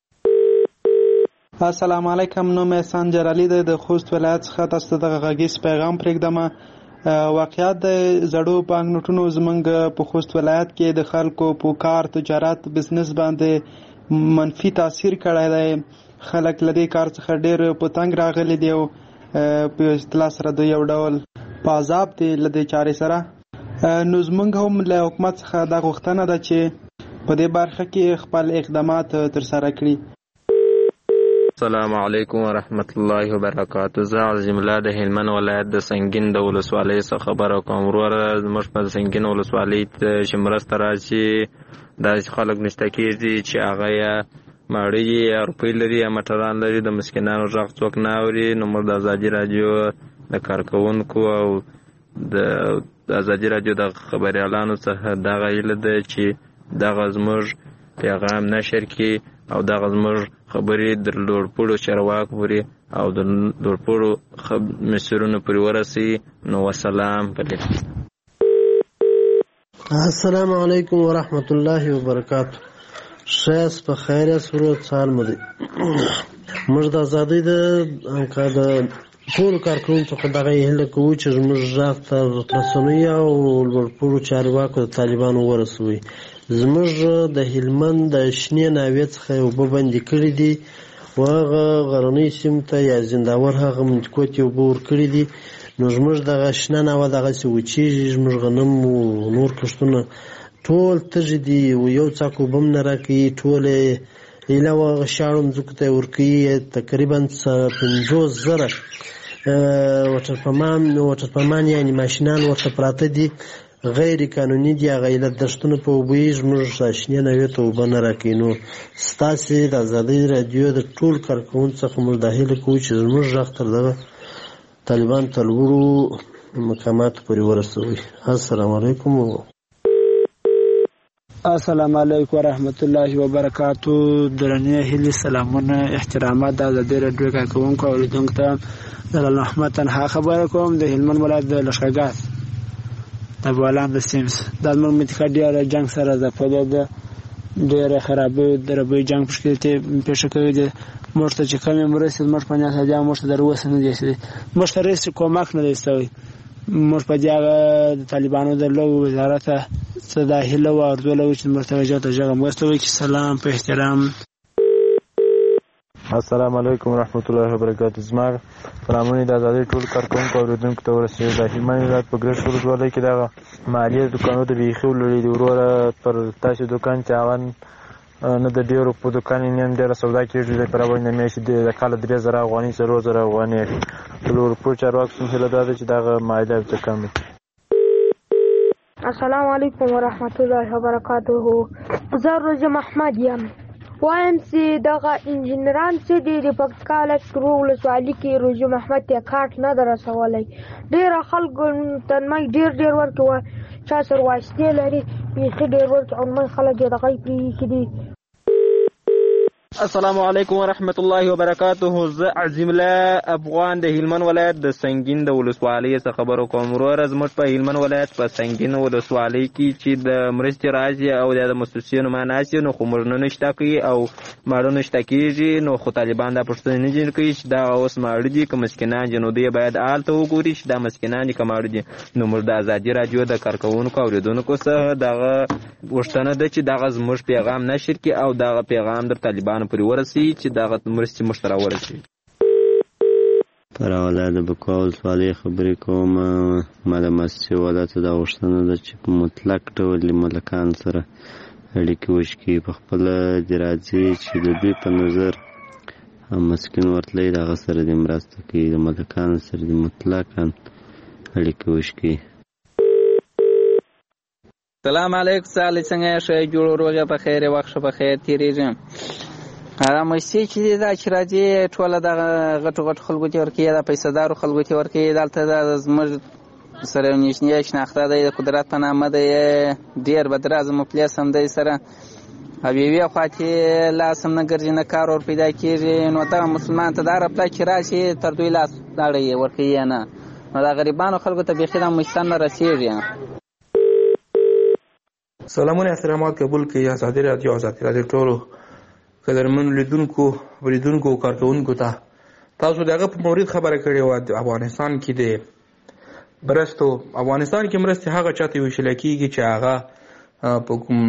السلام علیکم. نوم یې سنجر علي دی د خوست ولایت څخه تاسو ته دغه غږیز پیغام پرېږدم. واقعیت د زړو بانک نوټونو زمونږ په خوست ولایت کې د خلکو په کار تجارت بزنس باندې منفي تاثیر کړی دی. خلک له دې کار څخه ډېر په تنګ راغلي دي او په اصطلاح سره د یو ډول په عذاب دي له دې چارې سره. نو زمونږ هم له حکومت څخه دا غوښتنه ده چې په دې برخه کې خپل اقدامات ترسره کړي. السلام علیکم ورحمت الله وبرکاته. زه عظیم الله د هلمند ولایت د سنگین د ولسوالۍ څخه خبره کوم. وروره زموږ په سنگین ولسوالۍ چې مرسته راشي داسې خلک نشته کېږي چې هغه یا ماړه یا روپۍ لري یا موټران لري د مسکینانو غږ څوک نه اوري. نو موږ د ازادي راډیو د کارکونکو او د ازادي راډیو د خبريالانو څخه دغه هیله ده چې دغه زموږ پیغام نشر کړي او دغه زموږ خبرې د لوړپوړو چارواکو پورې او د لوړپوړو مسیرونو پورې ورسي. نو وسلام پلي. السلام علیکم ورحمت الله وبرکاته. شایست په خیر سرود سال مو دی. موږ د ازادۍ د که د ټولو کارکوونکو څخه دغه هیله کوو چې زموږ غږ تر رسنیو او لوړپوړو چارواکو د طالبانو ورسوي. زموږ د هلمند د شنې ناوې څخه یې اوبه بندې کړي دي و هغه غرنیو سیمو ته یا زنداور هغه منطقو ته یې اوبه ورکړي دي. نو زموږ دغه شنه ناوه دغسې وچېږي، زموږ غنم او نور کښتونه ټول تږي دي او یو څاک اوبه هم نه راکوي. ټول یې ایله و هغه شاړو مځکو ته یې ورکوي. تقریبا پنځوس زره وټرپمان وټرپمان یعنې ماشینان ورته پراته دي، غیر قانوني دي. هغه ایله دښتونه په اوبه یي، زموږ شنې ناوې ته اوبه نه راکوي. نو ستاسې د ازادۍ راډیو د ټول کارکوونکو څخه موږ دا هیله کوو چې زموږ غږ تر دغه طالبان ته لوړو مقاماتو پورې ورسوي. السلام علیکم. السلام علیکم ورحمت الله وبرکاتو. درنې هیلې، سلامونه، احترامات د ازادۍ راډیو کارکوونکو او اوریدونکو ته د لاله محمد تنها خبره کوم د هلمند ولایت د لښکرګاه د بولان د سیمس. دا زموږ منطقه ډېره جنګ سره ځپلې ده، ډېره خرابۍ دربۍ جنګ مشکلتې پېښه کوي ده. موږ ته چې کمې مرستې زموږ په نیت بیا موږ ته در اوسه نه دي رسېدلي، موږ ته هېڅ کومک نه دی شوی. موږ په دې هغه د طالبانو د لویو وزارته څه دا هیله وه ارزو لرو چې موږ ته ژر تر ژره مرسته وکړي. سلام په احترام. السلام علیکم ورحمت الله وبرکاتو. زما سلامونه د ازادۍ ټول کارکوونکو او اورېدونکو ته ورسېږي. د هلمند ولایت په ګرشک ولسوالۍ کې دغه مالیې دکانونو ته بیخي ولړي دي. وروره پر تاسې دکان چې هغه نه د ډېرو په دکان یې نیم ډېره سودا کېږي دی پر اول نه میاشتې د کاله درې زره افغانۍ څلور زره افغانۍ. د لوړپوړو چارواکو څخه هیله دا ده چې دغه مالیه څه کم کړي. السلام علیکم ورحمت الله وبرکاته. زه روزه محمد یم. وایم چې دغه انجینران چې دي د پکتیکا لکرو ولسوالۍ کې روزه محمد ته کارت نه در رسولی. ډېره خلکو تنمۍ ډېر ډېر ورکوي، چا سره واسطې لري بیخي ډېر ورکوي، عمومي خلک یې دغه یې پرېښي دي. السلام علیکم ورحمت الله وبرکاته. زه عظیم الله افغان د هلمند ولایت د سنگین د ولسوالۍ څخه خبرو کوم. وروره زموږ په هلمند ولایت په سنگین ولسوالۍ کې چې د مرستې راځي او د مسوسینو معناسي نو خو موږ نه نشته کوي او ماړه نشته کېږي. نو خو طالبان دا پوښتنه نه دي کوي چې دا اوس ماړه دي که مسکینان دي، نو دوی باید هلته وګوري چې دا مسکینان دي که ماړه دي. نو موږ د ازادي راډیو د کارکوونکو او اورېدونکو څخه دغه غوښتنه ده چې دغه زموږ پیغام نشر کړي او دغه پیغام در طالبانو پورې ورسي چې دغه مرستې موږ ته راورسوي. پر ولایت د بکوا ولسوالۍ خبرې کوم. ما د مسجد ولایت ته دا غوښتنه ده چې په مطلق ډول له ملکانو سره اړیکې وشي. په خپله دې راځي چې د دوی په نظر مسکین ورتلی د هغه سره دې مرسته کوي، د ملکانو سره دې مطلقاً اړیکې وشي. سلام علیکم. سالي څنګه یې؟ ښه جوړ روغه په خیر وخت په خیر تېرېږم. هغه مستې چې دي دا چې راځي ټوله دغه غټو غټو خلکو ته ورکوي، دا پیسهدارو خلکو ته ورکوي. دلته دا زموږ سره نږدې شناخته دی د قدرت په نامه دی، ډېر بدرازه مفلس هم دی سره او یوې خواته لاس هم نه ګرځي نه کار ور پیدا کېږي. نو دغه مسلمان ته دا رپله چې راشي تر دوی لاس داړه یې ورکوي نه، نو دا غریبانو خلکو ته بیخي دا مشتن نه رسېږي. سلامونه احترامات قبول کړئ. ازادي راډیو ازادي راډیو ټولو قدرمنو لیدونکو اوریدونکو کارکوونکو ته تاسو دغه په مورید خبره کړې وه. د افغانستان کې د مرستو افغانستان کې مرستې هغه چاته ویشل کېږي چې هغه په کوم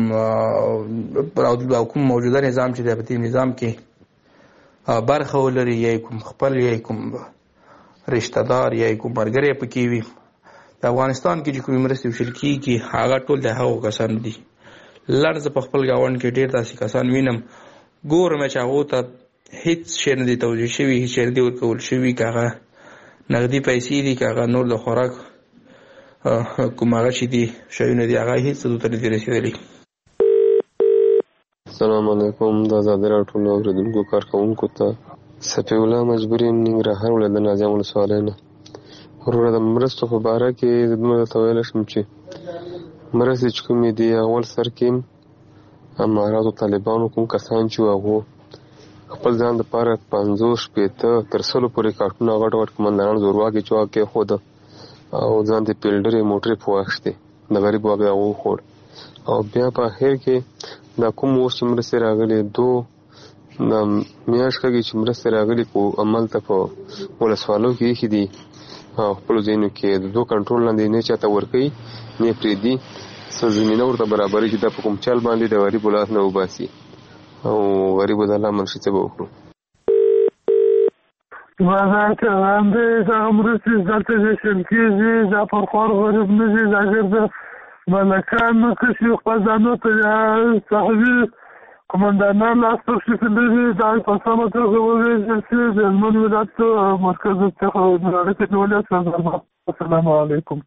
کوم موجوده نظام چې دی په دې نظام کې برخه ولري، یا کوم خپل یا کوم رشته دار یا کوم ملګری پکې وي. د افغانستان کې چې کومې مرستې ویشل کېږي هغه ټول د هغو کسانو دي. لړ زه په خپل ګاونډ کې ډېر داسې کسان وینم ګورم چې هغو ته هېڅ شی نه دی توجیه شوي، هېڅ شی نه دی ورکول شوي، که هغه نغدي پیسې دي که هغه نور د خوراک کوم هغه چې دي شیونه دي هغه هېڅ څه ته نه دي رسېدلي. السلام علیکم. د ازادي راډیو ټولو اورېدونکو کارکوونکو ته صفي الله مجبور یم، ننګرهار ولایت د نازیانو ولسوالۍ نه. وروره د مرستو په باره کې موږ درته ویلی شم چې مرستې چې کومې دي اول سر کې اماراتو طالبانو کوم کسان چې هغو خپل ځان دپاره پنځوس شپېته تر سلو پورې کارټونه غټ غټ قمندانان زورواکي چې هغه کېښوده او ځان ته پیلډرې موټرې په واخیستې د غریب هغه هغه وخوړ او بیا په اخر کې دا کوم اوس چې مرستې راغلي دو د میاشت کږي چې مرستې راغلي خو هملته په ولسوالو کې ایښي دي او خپلو ځایونو کې د دو کنټرول لاندې نه چاته ورکوي نه پرېږدي څه زمینه ورته برابري چې دا په کوم چل باندې د غریبو لاس نه وباسي او غریبو د الله منشي څه به وکړو. بازار کې وړاندې دغه مرستې دلته ویشل کېږي دا پرخوار غریب نه دي دا ګرده ملکان نه کشي خپل ځانو ته صحوي قمندانان لاس پرېښودلي دي دا په سمه توګه وویشل شي د هلمند ولایت مرکز څخه د اړیکې ولایت سردار. السلام علیکم.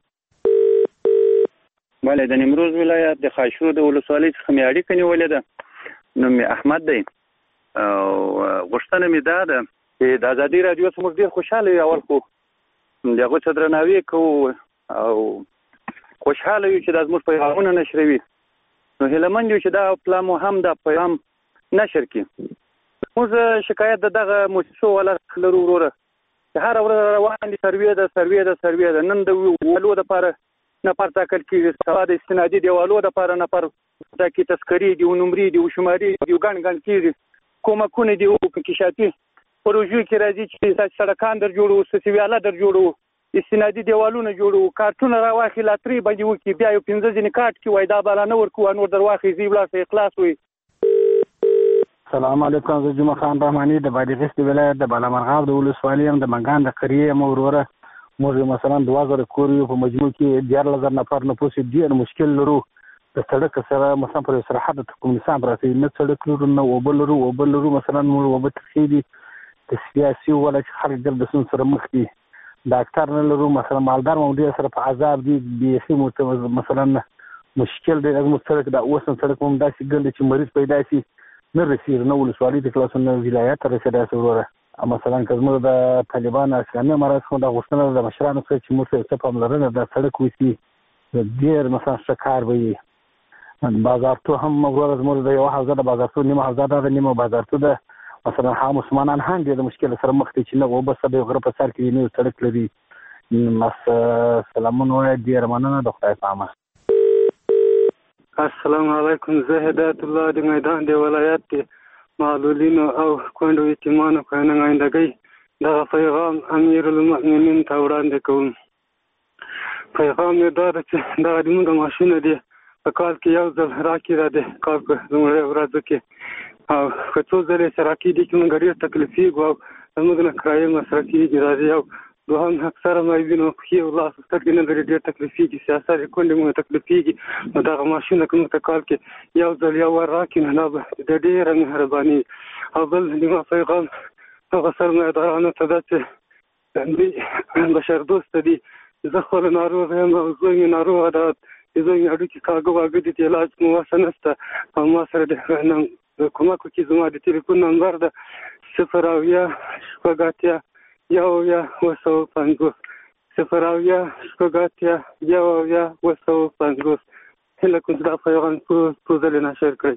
بله د نیمروز ولایت د خاشرود د ولسوالۍ څخه مې اړیکه نیولې ده. نوم مې احمد دی او غوښتنه مې دا ده چې د ازادي راډیو څخه موږ ډېر خوشحاله یو. اول خو د هغو څه درناوی کوو او خوشحاله یو چې دا زموږ پیغامونه نشروي. نو هیلهمند یو چې دا پلا مو هم دا پیغام نشر کړي. موږ شکایت د دغه مؤسسو والا لرو وروره چې هره ورځ روان دي سروې ده سروې ده سروې ده. نن د والو دپاره نفر ټاکل کېږي، سبا د استنادي دیوالو دپاره نفر ټاکي، تذکرې دي او نمرې دي او شمارې دي او ګڼ ګڼ کېږي، کومکونه دي او انکشافي پروژو کې راځي چې سړکان در جوړو، سسیویاله در جوړو، استنادي دیوالونه جوړو، کارټونه راواخلي لاترې باندې وکړي، بیا یو پنځه ځینې کارټ کې وایي دا بالا نه ورکوو نور در واخلي زی ولاړ سه اخلاص وي. السلام علیکم. زه جمعه خان رحماني د بادغیس ولایت د بالامرغاب د ولسوالۍ یم د منګان د قریې یم. وروره موږ مثلا دوه زره کور یو په مجموع کې دیارلس زره نفر نفوس ډېر مشکل لرو. د سړک سره مثلا پر سرحد ته کوم نظام راځي نه سړک لرو نه اوبه لرو. اوبه لرو مثلا موږ اوبه تخې دي د سیاسي ولا چې خلک ډېر د سون سره مخ دي. ډاکټر نه لرو مثلا مالدار مو ډېر سره په عذاب دي بیخي مثلا مشکل دی. زموږ سړک دا اوس سړک هم داسې ګڼ چې مریض پیدا شي نه رسېږي نه ولسوالۍ ته خلاص نه ولایت ته رسېږي. داسې وروره مثلا که زموږ د طالبانو اسلامي امارات څخه دا غوښتنه ده د مشرانو څخه چې موږ ته څه پاملرنه دا سړک وشي ډېر مثلا ښه کار به وي. بازارتو هم وروره زموږ د یوه حوزه د بازارتو نیمه حوزه ده د نیمه بازارتو ده. مثلا هغه مسلمانان هم ډېر د مشکل سره مخ دي چې نه اوبه سه د غره په سر کې نه سړک لري. سلامونه وایه ډېره مننه د خدای په امان. السلام علیکم. زه هدایت الله د میدان د ولایت د معلولینو او کونډو یتیمانو په نمایندګۍ دغه پیغام امیرالمؤمنین ته وړاندې کوم. پیغام یې دا ده چې دغه زموږ ماشینونه دي په کال کې یو ځل راکړي را دي کال په لومړۍ ورځو کې او که څو ځلې چې راکړي دي چې موږ ډېر تکلیفېږو او زموږ نه کرایې مصرف کېږي را دي. او دوهم اکثره مایوینو پښې او لاس سترګې نه لري ډېر تکلیفېږي، سیاست یې کونډې موږ تکلیفېږي. نو دغه ماشینونه که موږ ته کال کې یو ځل یو ور راکړي نو دا به د ډېره مهرباني. او بل نیمه پیغام هغه سرمایه‌دارانو ته ده چې دوی بشردوسته دي. زه خپله ناروغه یم او زوی مې ناروغه ده. د زوی مې هډوکي کاږه واږه دي، د علاج مو وسه نشته او ما سره د کومک وکړي. زما د تلیفون نمبر ده صفر اویا شپږ اتیا یو اویا اوه سوه پنځوس صفر اویا شپږ اتیا یو اویا اوه سوه پنځوس. هیله کوم چې دا پیغام څو ځلې نشر کړئ.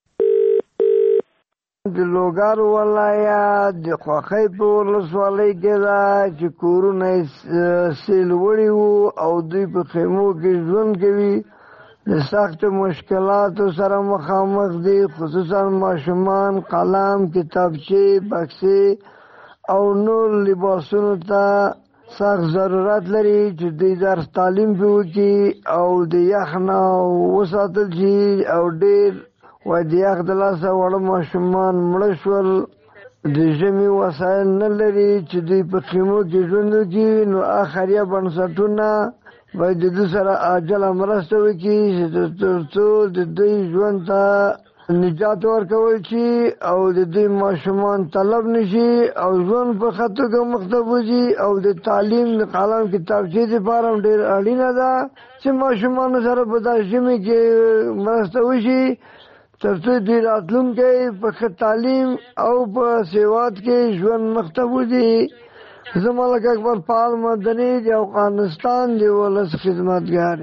د لوګر ولایت د خوښۍ په ولسوالۍ کې ده چې کورونه سیل وړي وو او دوی په خیمو کې ژوند کوي. د سختو مشکلاتو سره مخامخ دي، خصوصا ماشومان قلم، کتابچې، بکسې او نور لباسونو ته سخت ضرورت لري چې دوی درس تعلیم پې وکړي او د یخ نه وساتل شي. او ډېر وایي د یخ د لاسه واړه ماشومان مړه شول، د ژمي وسایل نه لري چې دوی په خیمو کې ژوند وکړي. نو اخریه بنسټونه باید د دوی سره عاجله مرسته وکړي تر څو د دوی ژوند ته نجات ورکول شي او د دوی ماشومان طلب نشي او ژوند په ښه توګه مخته وځي. او د تعلیم د قلم کتابچې دپاره هم ډېر اړینه ده چې ماشومانو سره په دا ژمي کې مرسته وشي تر څو دوی راتلونکی په ښه تعلیم او په سواد کې ژوند مخته وځي. زه ملک اکبر پال مدني د افغانستان د ولس خدمتګار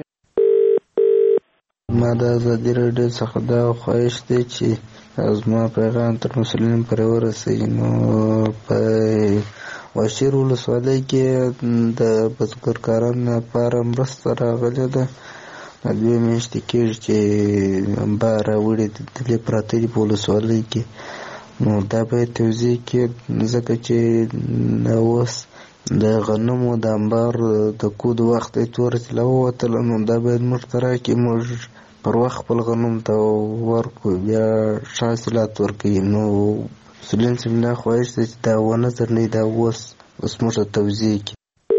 ما د ازادي راډیو څخه دا خواهش دی چې زما پیغام تر مسؤلینو پورې ورسوي. نو په واشیر ولسوالۍ کې د بزګرکارانو لپاره مرسته راغلې ده. دوې میاشتې کېږي چې انبار راوړي دلې پراته دي په ولسوالۍ کې. نو دا باید توضیح کړي ځکه چې اوس د غنمو د انبار د کود وخت یې توره طلا ووتله. نو دا باید موږ ته راکړي، موږ پر وخت خپل غنم ته ورکړو، بیا ښه حاصلات ورکوي. نو مسؤلین صاحب دا خواهش دی چې دا ونه ځنډوي، دا اوس اوس موږ ته توضیح کړي.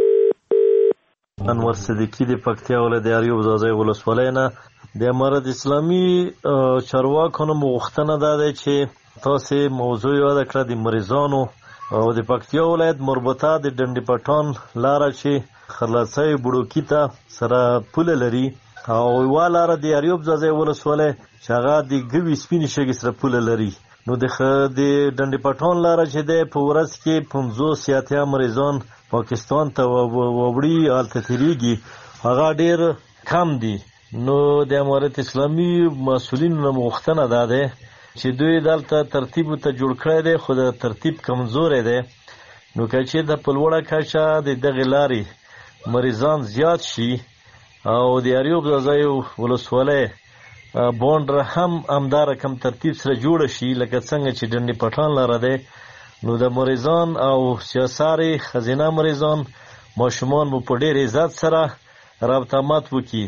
انور صدیقي د پکتیا ولایت د اریوب ځاځی ولسوالۍ نه. د امارت اسلامي چارواکو نه غوښتنه دا ده چې تاسې موضوع یاده کړه د مریضانو او د پکتیا ولایت مربوطه د ډنډې پټان لاره چې خرلڅۍ بوډوکي ته سره پوله لري او یوه لاره د اریوب ځاځی ولسوالۍ چې هغه د ګوي سپینې شګې سره پوله لري. نو د ډنډې پټان لاره چې دی په ورځ کې پنځوس یا اتیا مریضان پاکستان ته ووړي هلته تېرېږي، هغه ډېر کم دي. نو د امارت اسلامي مسؤلینو نه غوښتنه دا دی چې دوی دلته ترتیب ته جوړ کړی دی، خو د ترتیب کمزوری دی. نو که چې د په لوړه کچه د دغې لارې مریضان زیات شي او د اریوب ځاځی ولسوالۍ بونډره هم همدا رقم ترتیب سره جوړه شي لکه څنګه چې ډنډې پټان لاره دی، نو د مریضان او سیاساري خزینه مریضان ماشومان مو په ډېر عزت سره رابطه وکړي.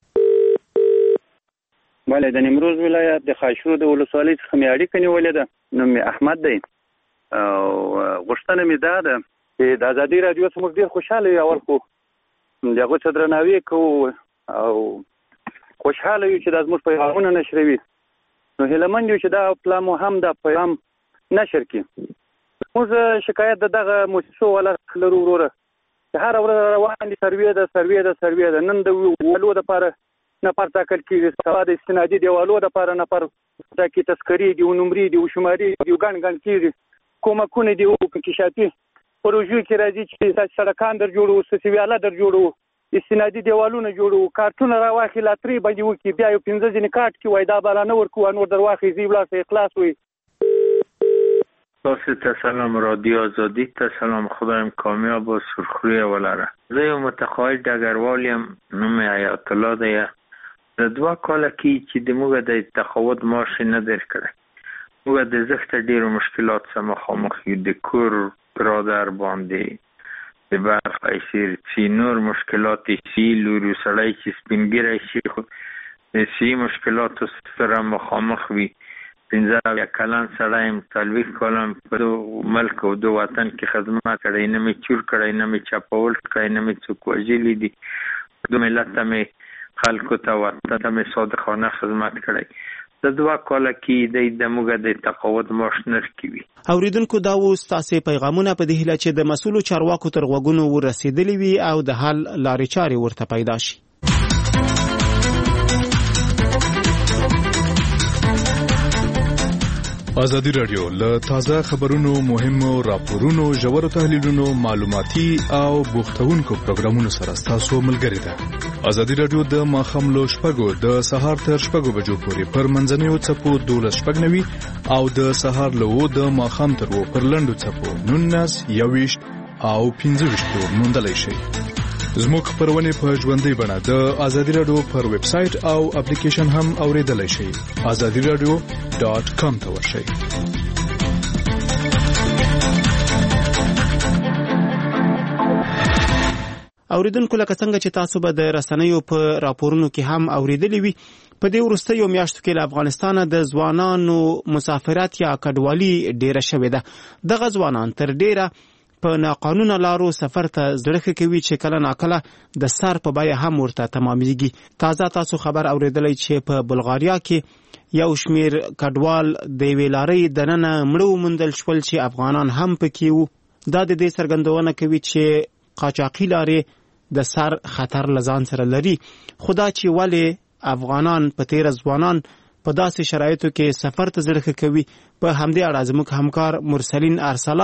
بله، د نیمروز ولایت د خاشرود د ولسوالۍ څخه مې اړیکه نیولې ده. نوم مې احمد دی او غوښتنه مې دا ده چې د ازادي راډیو څخه موږ ډېر خوشحاله یو. اول خو د هغو څه درناوی کوو او خوشحاله یو چې دا زموږ پیغامونه نشروي. نو هیلهمند یو چې دا پلان مو هم دا پیغام نشر کړي. موږ شکایت د دغه موسسو والا لرو وروره چې هره ورځ روان دي سروې ده سروې ده سروې ده. نن د والو دپاره نفر ټاکل کېږي، سبا د استنادي دیوالو دپاره نفر ټاکي، تذکرې دي، نمرې دي، شمارې دي، ګڼ ګڼ کېږي، کومکونه دي، انکشافي پروژو کې راځي چې سړکان در جوړو، سسویاله در جوړو، استنادي دیوالونه جوړو، کارتونه راواخلي، لاترې باندې وکړي، بیا یو پنځه ځینې کارت کې وایي دا بالا نه ورکوو، نور در واخلي، زی ولاړ سه اخلاص وي. تاسو ته سلام، رادیو آزادی ته سلام، خدایم کامیاب و سرخروی ولره. زه یو متقاعد ډګروال یم، نوم یې حیات الله دی. د دوه کاله کې چې د موږ د تقاعد معاش نه درکړی، موږ د زښته ډېرو مشکلات سره مخامخ یو. د کور برادر باندې د برق ایسیر چې نور مشکلات سی لوري سړی چې سپینګیری شي خو د سی مشکلاتو سره مخامخ وي. پنځه اویا کلن سړی یم، څلوېښت کاله په ملک او د وطن کې خدمت کړی، نه مې چور کړی، نه مې چاپول کړی، نه مې څوک وژلي دي. د ملت ته مې خلکو ته وطن ته مې صادقانه خدمت کړی. د دوه کاله کې دی د موږ د تقاعد معاش نرکوي. اوریدونکو دا و ستاسې پیغامونه په دې هیله چې د مسؤلو چارواکو تر غوږونو ورسېدلي وي او د حل لارې چارې ورته پیدا شي. ازادي راډیو له تازه خبرونو، مهمو راپورونو، ژورو تحلیلونو، معلوماتي او بوختونکو پروګرامونو سره تاسو ملګری ده. ازادي راډیو د ماښام له شپږو د سهار تر شپږو بجو پورې پر منځنیو څپو دولس شپږ نوي او د سهار له اوو د ماښام تر اوو پر لنډو څپو نولس یوویشت او پنځه ویشتو موندلی شئ. زموږ خپرونې په ژوندۍ بڼه د ازادي راډیو پر ویب سایټ او اپلیکیشن هم اوریدلی شئ. ازادي راډیو ډاټ کام ته ورشئ. اوریدونکو لکه څنګه چې تاسو به د رسنیو په راپورونو کې هم اوریدلی وي، په دې وروستیو میاشتو کې له افغانستانه د ځوانانو مسافرت یا کډوالي ډیره شوې ده. دغه ځوانان تر ډیره په ناقانونه لارو سفر ته زړه ښه کوي چې کله ناکله د سر په بیه هم ورته تمامیږي. تازه تاسو خبر اوریدلی چې په بلغاریا کې یو شمیر کډوال د یوې لارۍ دننه مړه وموندل شول چې افغانان هم پکې وو. دا د دې څرګندونه کوي چې قاچاقي لارې د سر خطر لزان سره لري. خدا چې ولې افغانان په تیر ځوانان په داسې شرایطو کې سفر ته زړه ښه کوي، په همدې اړه زموږ همکار مرسلین ارسلا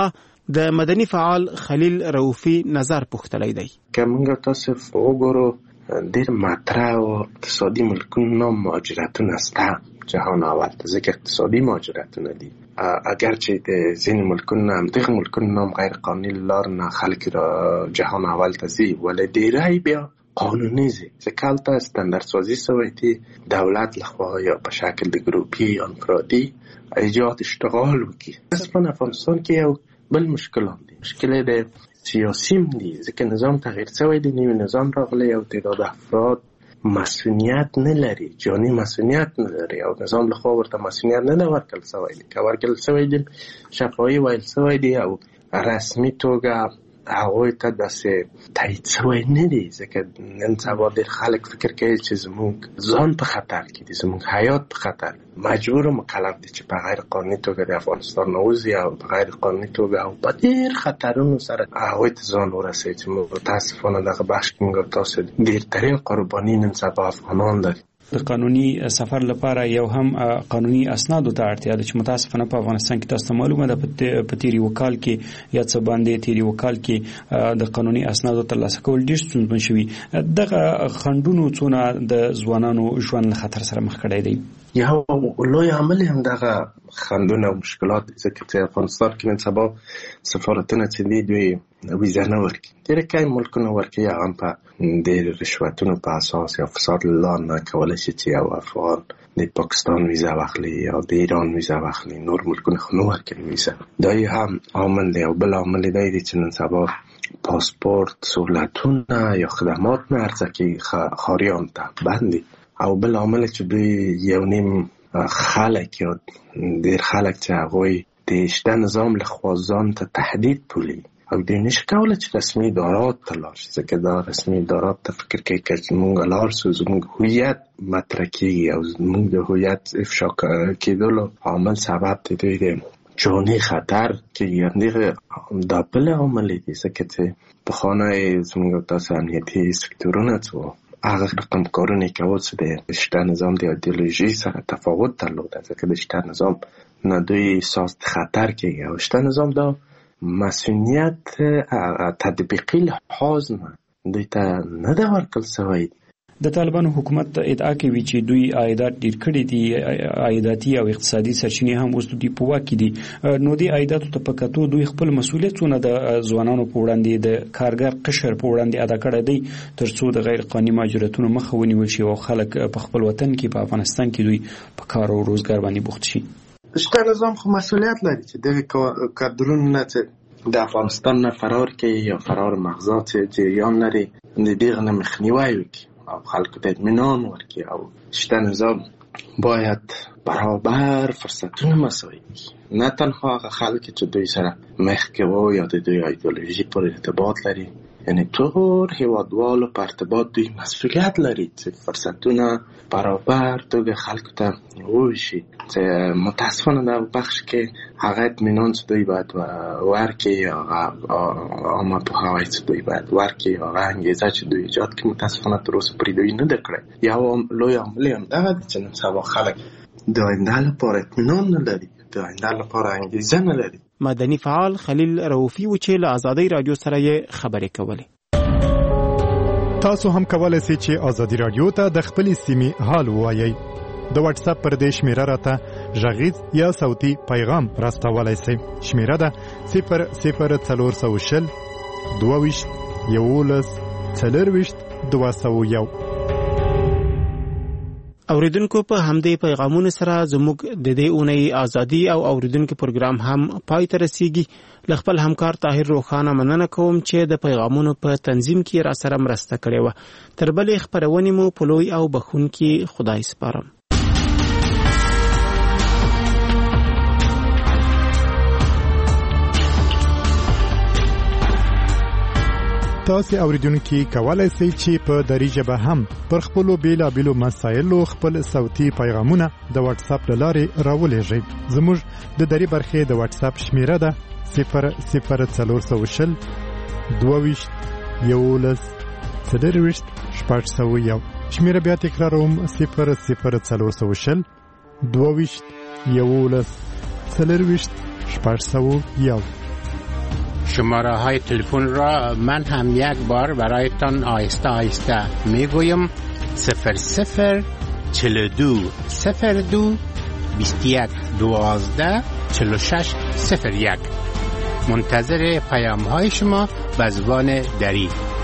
د مدني فعال خلیل رؤفي نظر پوښتلی دی. که موږ تاسو وګورو ډېر مطرح او اقتصادي ملکونو مهاجرتونه شته جهان اول ته، ځکه اقتصادي مهاجرتونه دي. اگرچه د ځینې ملکونو هم دغه ملکونو هم غیر قانوني لار نه خلک را جهان اول ته ځي، ولی ډېری بیا قانوني ځي، ځکه هلته استانداردسازي شوی دي دولت لخوا یا په شکل د ګروپي یا انفرادي ایجاد اشتغال وکړي. په افغانستان کې یو بل مشکل هم دي، مشکل د سیاسي هم دي، ځکه نظام تغییر شوی دی، نوی نظام راغلی او تعداد افراد مسئولیت نه لري، جانی مسئولیت نه لري او نظام لخوا ورته مسئولیت نه ده ورکړل شوی دی. که ورکړل شوی دی شفاهي ویل شوی دی او رسمي توګه هغوی ته داسې تایید شوی نه دی، ځکه نن سبا ډېر خلک فکر کوي چې زموږ ځان په خطر کې دي، زموږ حیات په خطر، مجبور و مکلف دي چې په غیر قانوني توګه د افغانستان نه وځي او په غیر قانوني توګه او په ډېر خطرونو سره هغوی ته ځان ورسوي چې موږ متاسفانه دغه بخش کې موږ تاسو ډېرترین قرباني نن سبا افغانان لري. د قانوني سفر لپاره یو هم قانوني اسنادو ته اړتیا ده چې متاسفانه په افغانستان کې تاسو معلومه ده په تیری وکال کې یا څه باندې تیری وکال کې د قانوني اسنادو ترلاسه کول ډېر ستونزمن شوي. دغه خنډونو څونه د ځوانانو ژوند له خطر سره مخ کړی دی؟ یو لوی عامل هم دغه خنډونه او مشکلات، ځکه چې افغانستان کې نن سبا سفارتونه چې دي دوی ویزه نه ورکوي، ډېر کم ملکونه ورکوي، هغه هم په ډېر رشوتونو په اساس یا فساد له لارې نه کولی شي چې یو افغان د پاکستان ویزه واخلي یا د ایران ویزه واخلي، نور ملکونه خو نه ورکوي ویزه. دا یې هم عامل دی. او بل عامل دی دی چې نن سبا پاسپورت سهولتونه یا خدمات نه عرضه کوي ښاریانو ته بند دي. او بل عامل چې دوی یو نیم خلک یا ډېر خلک چې هغوی د شته نظام لخوا ځان ته تهدید بولي او دوی نشي کولی چې رسمي ادارات ته لاړ شي، ځکه دا رسمي ادارات ته فکر کوي که موږ لاړ شو زموږ هویت مطرح کېږي او زموږ د هویت افشا کېدلو عامل سبب د دوی د جاني خطر کېږي. همدغه دا بل عامل دی، ځکه چې پخوانی زموږ تاسو امنیتي سکتورونه څه هغه رقم کارونه کوي چې د شته نظام د ایدئولوژي سره تفاوت درلوده، ځکه د شته نظام نه دوی احساس خطر کوي او شته نظام دا مسئولیت تطبیقی لحاظ نه دوی ته نه ده ورکړل شوی. د طالبانو حکومت ادعا کوي چې دوی عایدات ډیر کړي دي، عایداتي او اقتصادي سرچینې هم اوس دوی په واک کې دي. نو د عایداتو ته په کتو دوی خپل مسؤلیتونه د ځوانانو په وړاندې د کارګر قشر په وړاندې ادا کړی دی ترڅو د غیر قانوني مهاجرتونو مخه ونیول شي او خلک په خپل وطن کې په افغانستان کې دوی په کار او روزګار باندې بوخت شي. شته نظام خو مسؤلیت لري چې دغه کادرونو نه چې د افغانستان نه فرار کوي یا فرار مغزات جریان لري د دغه نه مخنیوی وکړي او خلکو ته اطمینان ورکړي او شته نظام باید برابر فرصتونه مساوي کړي، نه تنها هغه خلک چې دوی سره مخ کوي یا د دوی ایدئولوژي پر ارتباط لري، یعنی ټول هیوادوالو په ارتباط دوی مسؤلیت لري چې فرصتونه برابر توګه خلکو ته وویشي. چې متاسفانه در بخش کې هغه اطمینان چې دوی باید ورکړي، هغه عامه پوهاوی چې دوی باید ورکړي، هغه انګېزه چې دوی ایجاد کړي، متاسفانه تر اوسه پرې دوی نه ده کړی. یو لوی عامل هم دغه دی چې نن سبا خلک د آینده لپاره اطمینان نه لري، د آینده لپاره انګېزه نه لري. مدني فعال خلیل رؤفي و چې له آزادۍ رادیو سره یې خبرې کولې. تاسو هم کولای شئ چې آزادۍ رادیو ته د خپلې سیمې حال ووایئ. د واتس اپ پر دې شمیره راته غږیز یا صوتي پیغام راستولای شئ. شمیره ده صفر صفر څلور سوه شل دوه ویشت یولس څلرویشت دوه سوه یو. اوریدونکو په همدې پیغامونو سره زموږ د دې اونۍ ازادي او اوریدونکو پروګرام هم پای ته رسیږي. له خپل همکار طاهر روخانه مننه کوم چې د پیغامونو په تنظیم کې را سره مرسته کړې وه. تر بلې خپرونې مو په لوی او بخښونکي خدای سپارم. تاسو اوریدونکو کولای شئ چې په دری ژبه هم پر خپل بیلابېلو مسایلو خپل صوتي پیغامونه د واتس اپ لارې راولېږئ. زموږ د دری برخې د واتس اپ شمیره ده صفر صفر څلور سوه شل دوه ویشت یولس څلرویشت شپږ سوه یو. شمیره بیا تکراروم صفر صفر څلور سوه شل دوه ویشت یولس څلرویشت شپږ سوه یو. شماره های تلفن را من هم یک بار برایتان آهسته آهسته میگویم. صفر صفر چهل و دو صفر دو بیست و یک دوازده چهل و شش صفر یک. منتظر پیام های شما به زبان دری.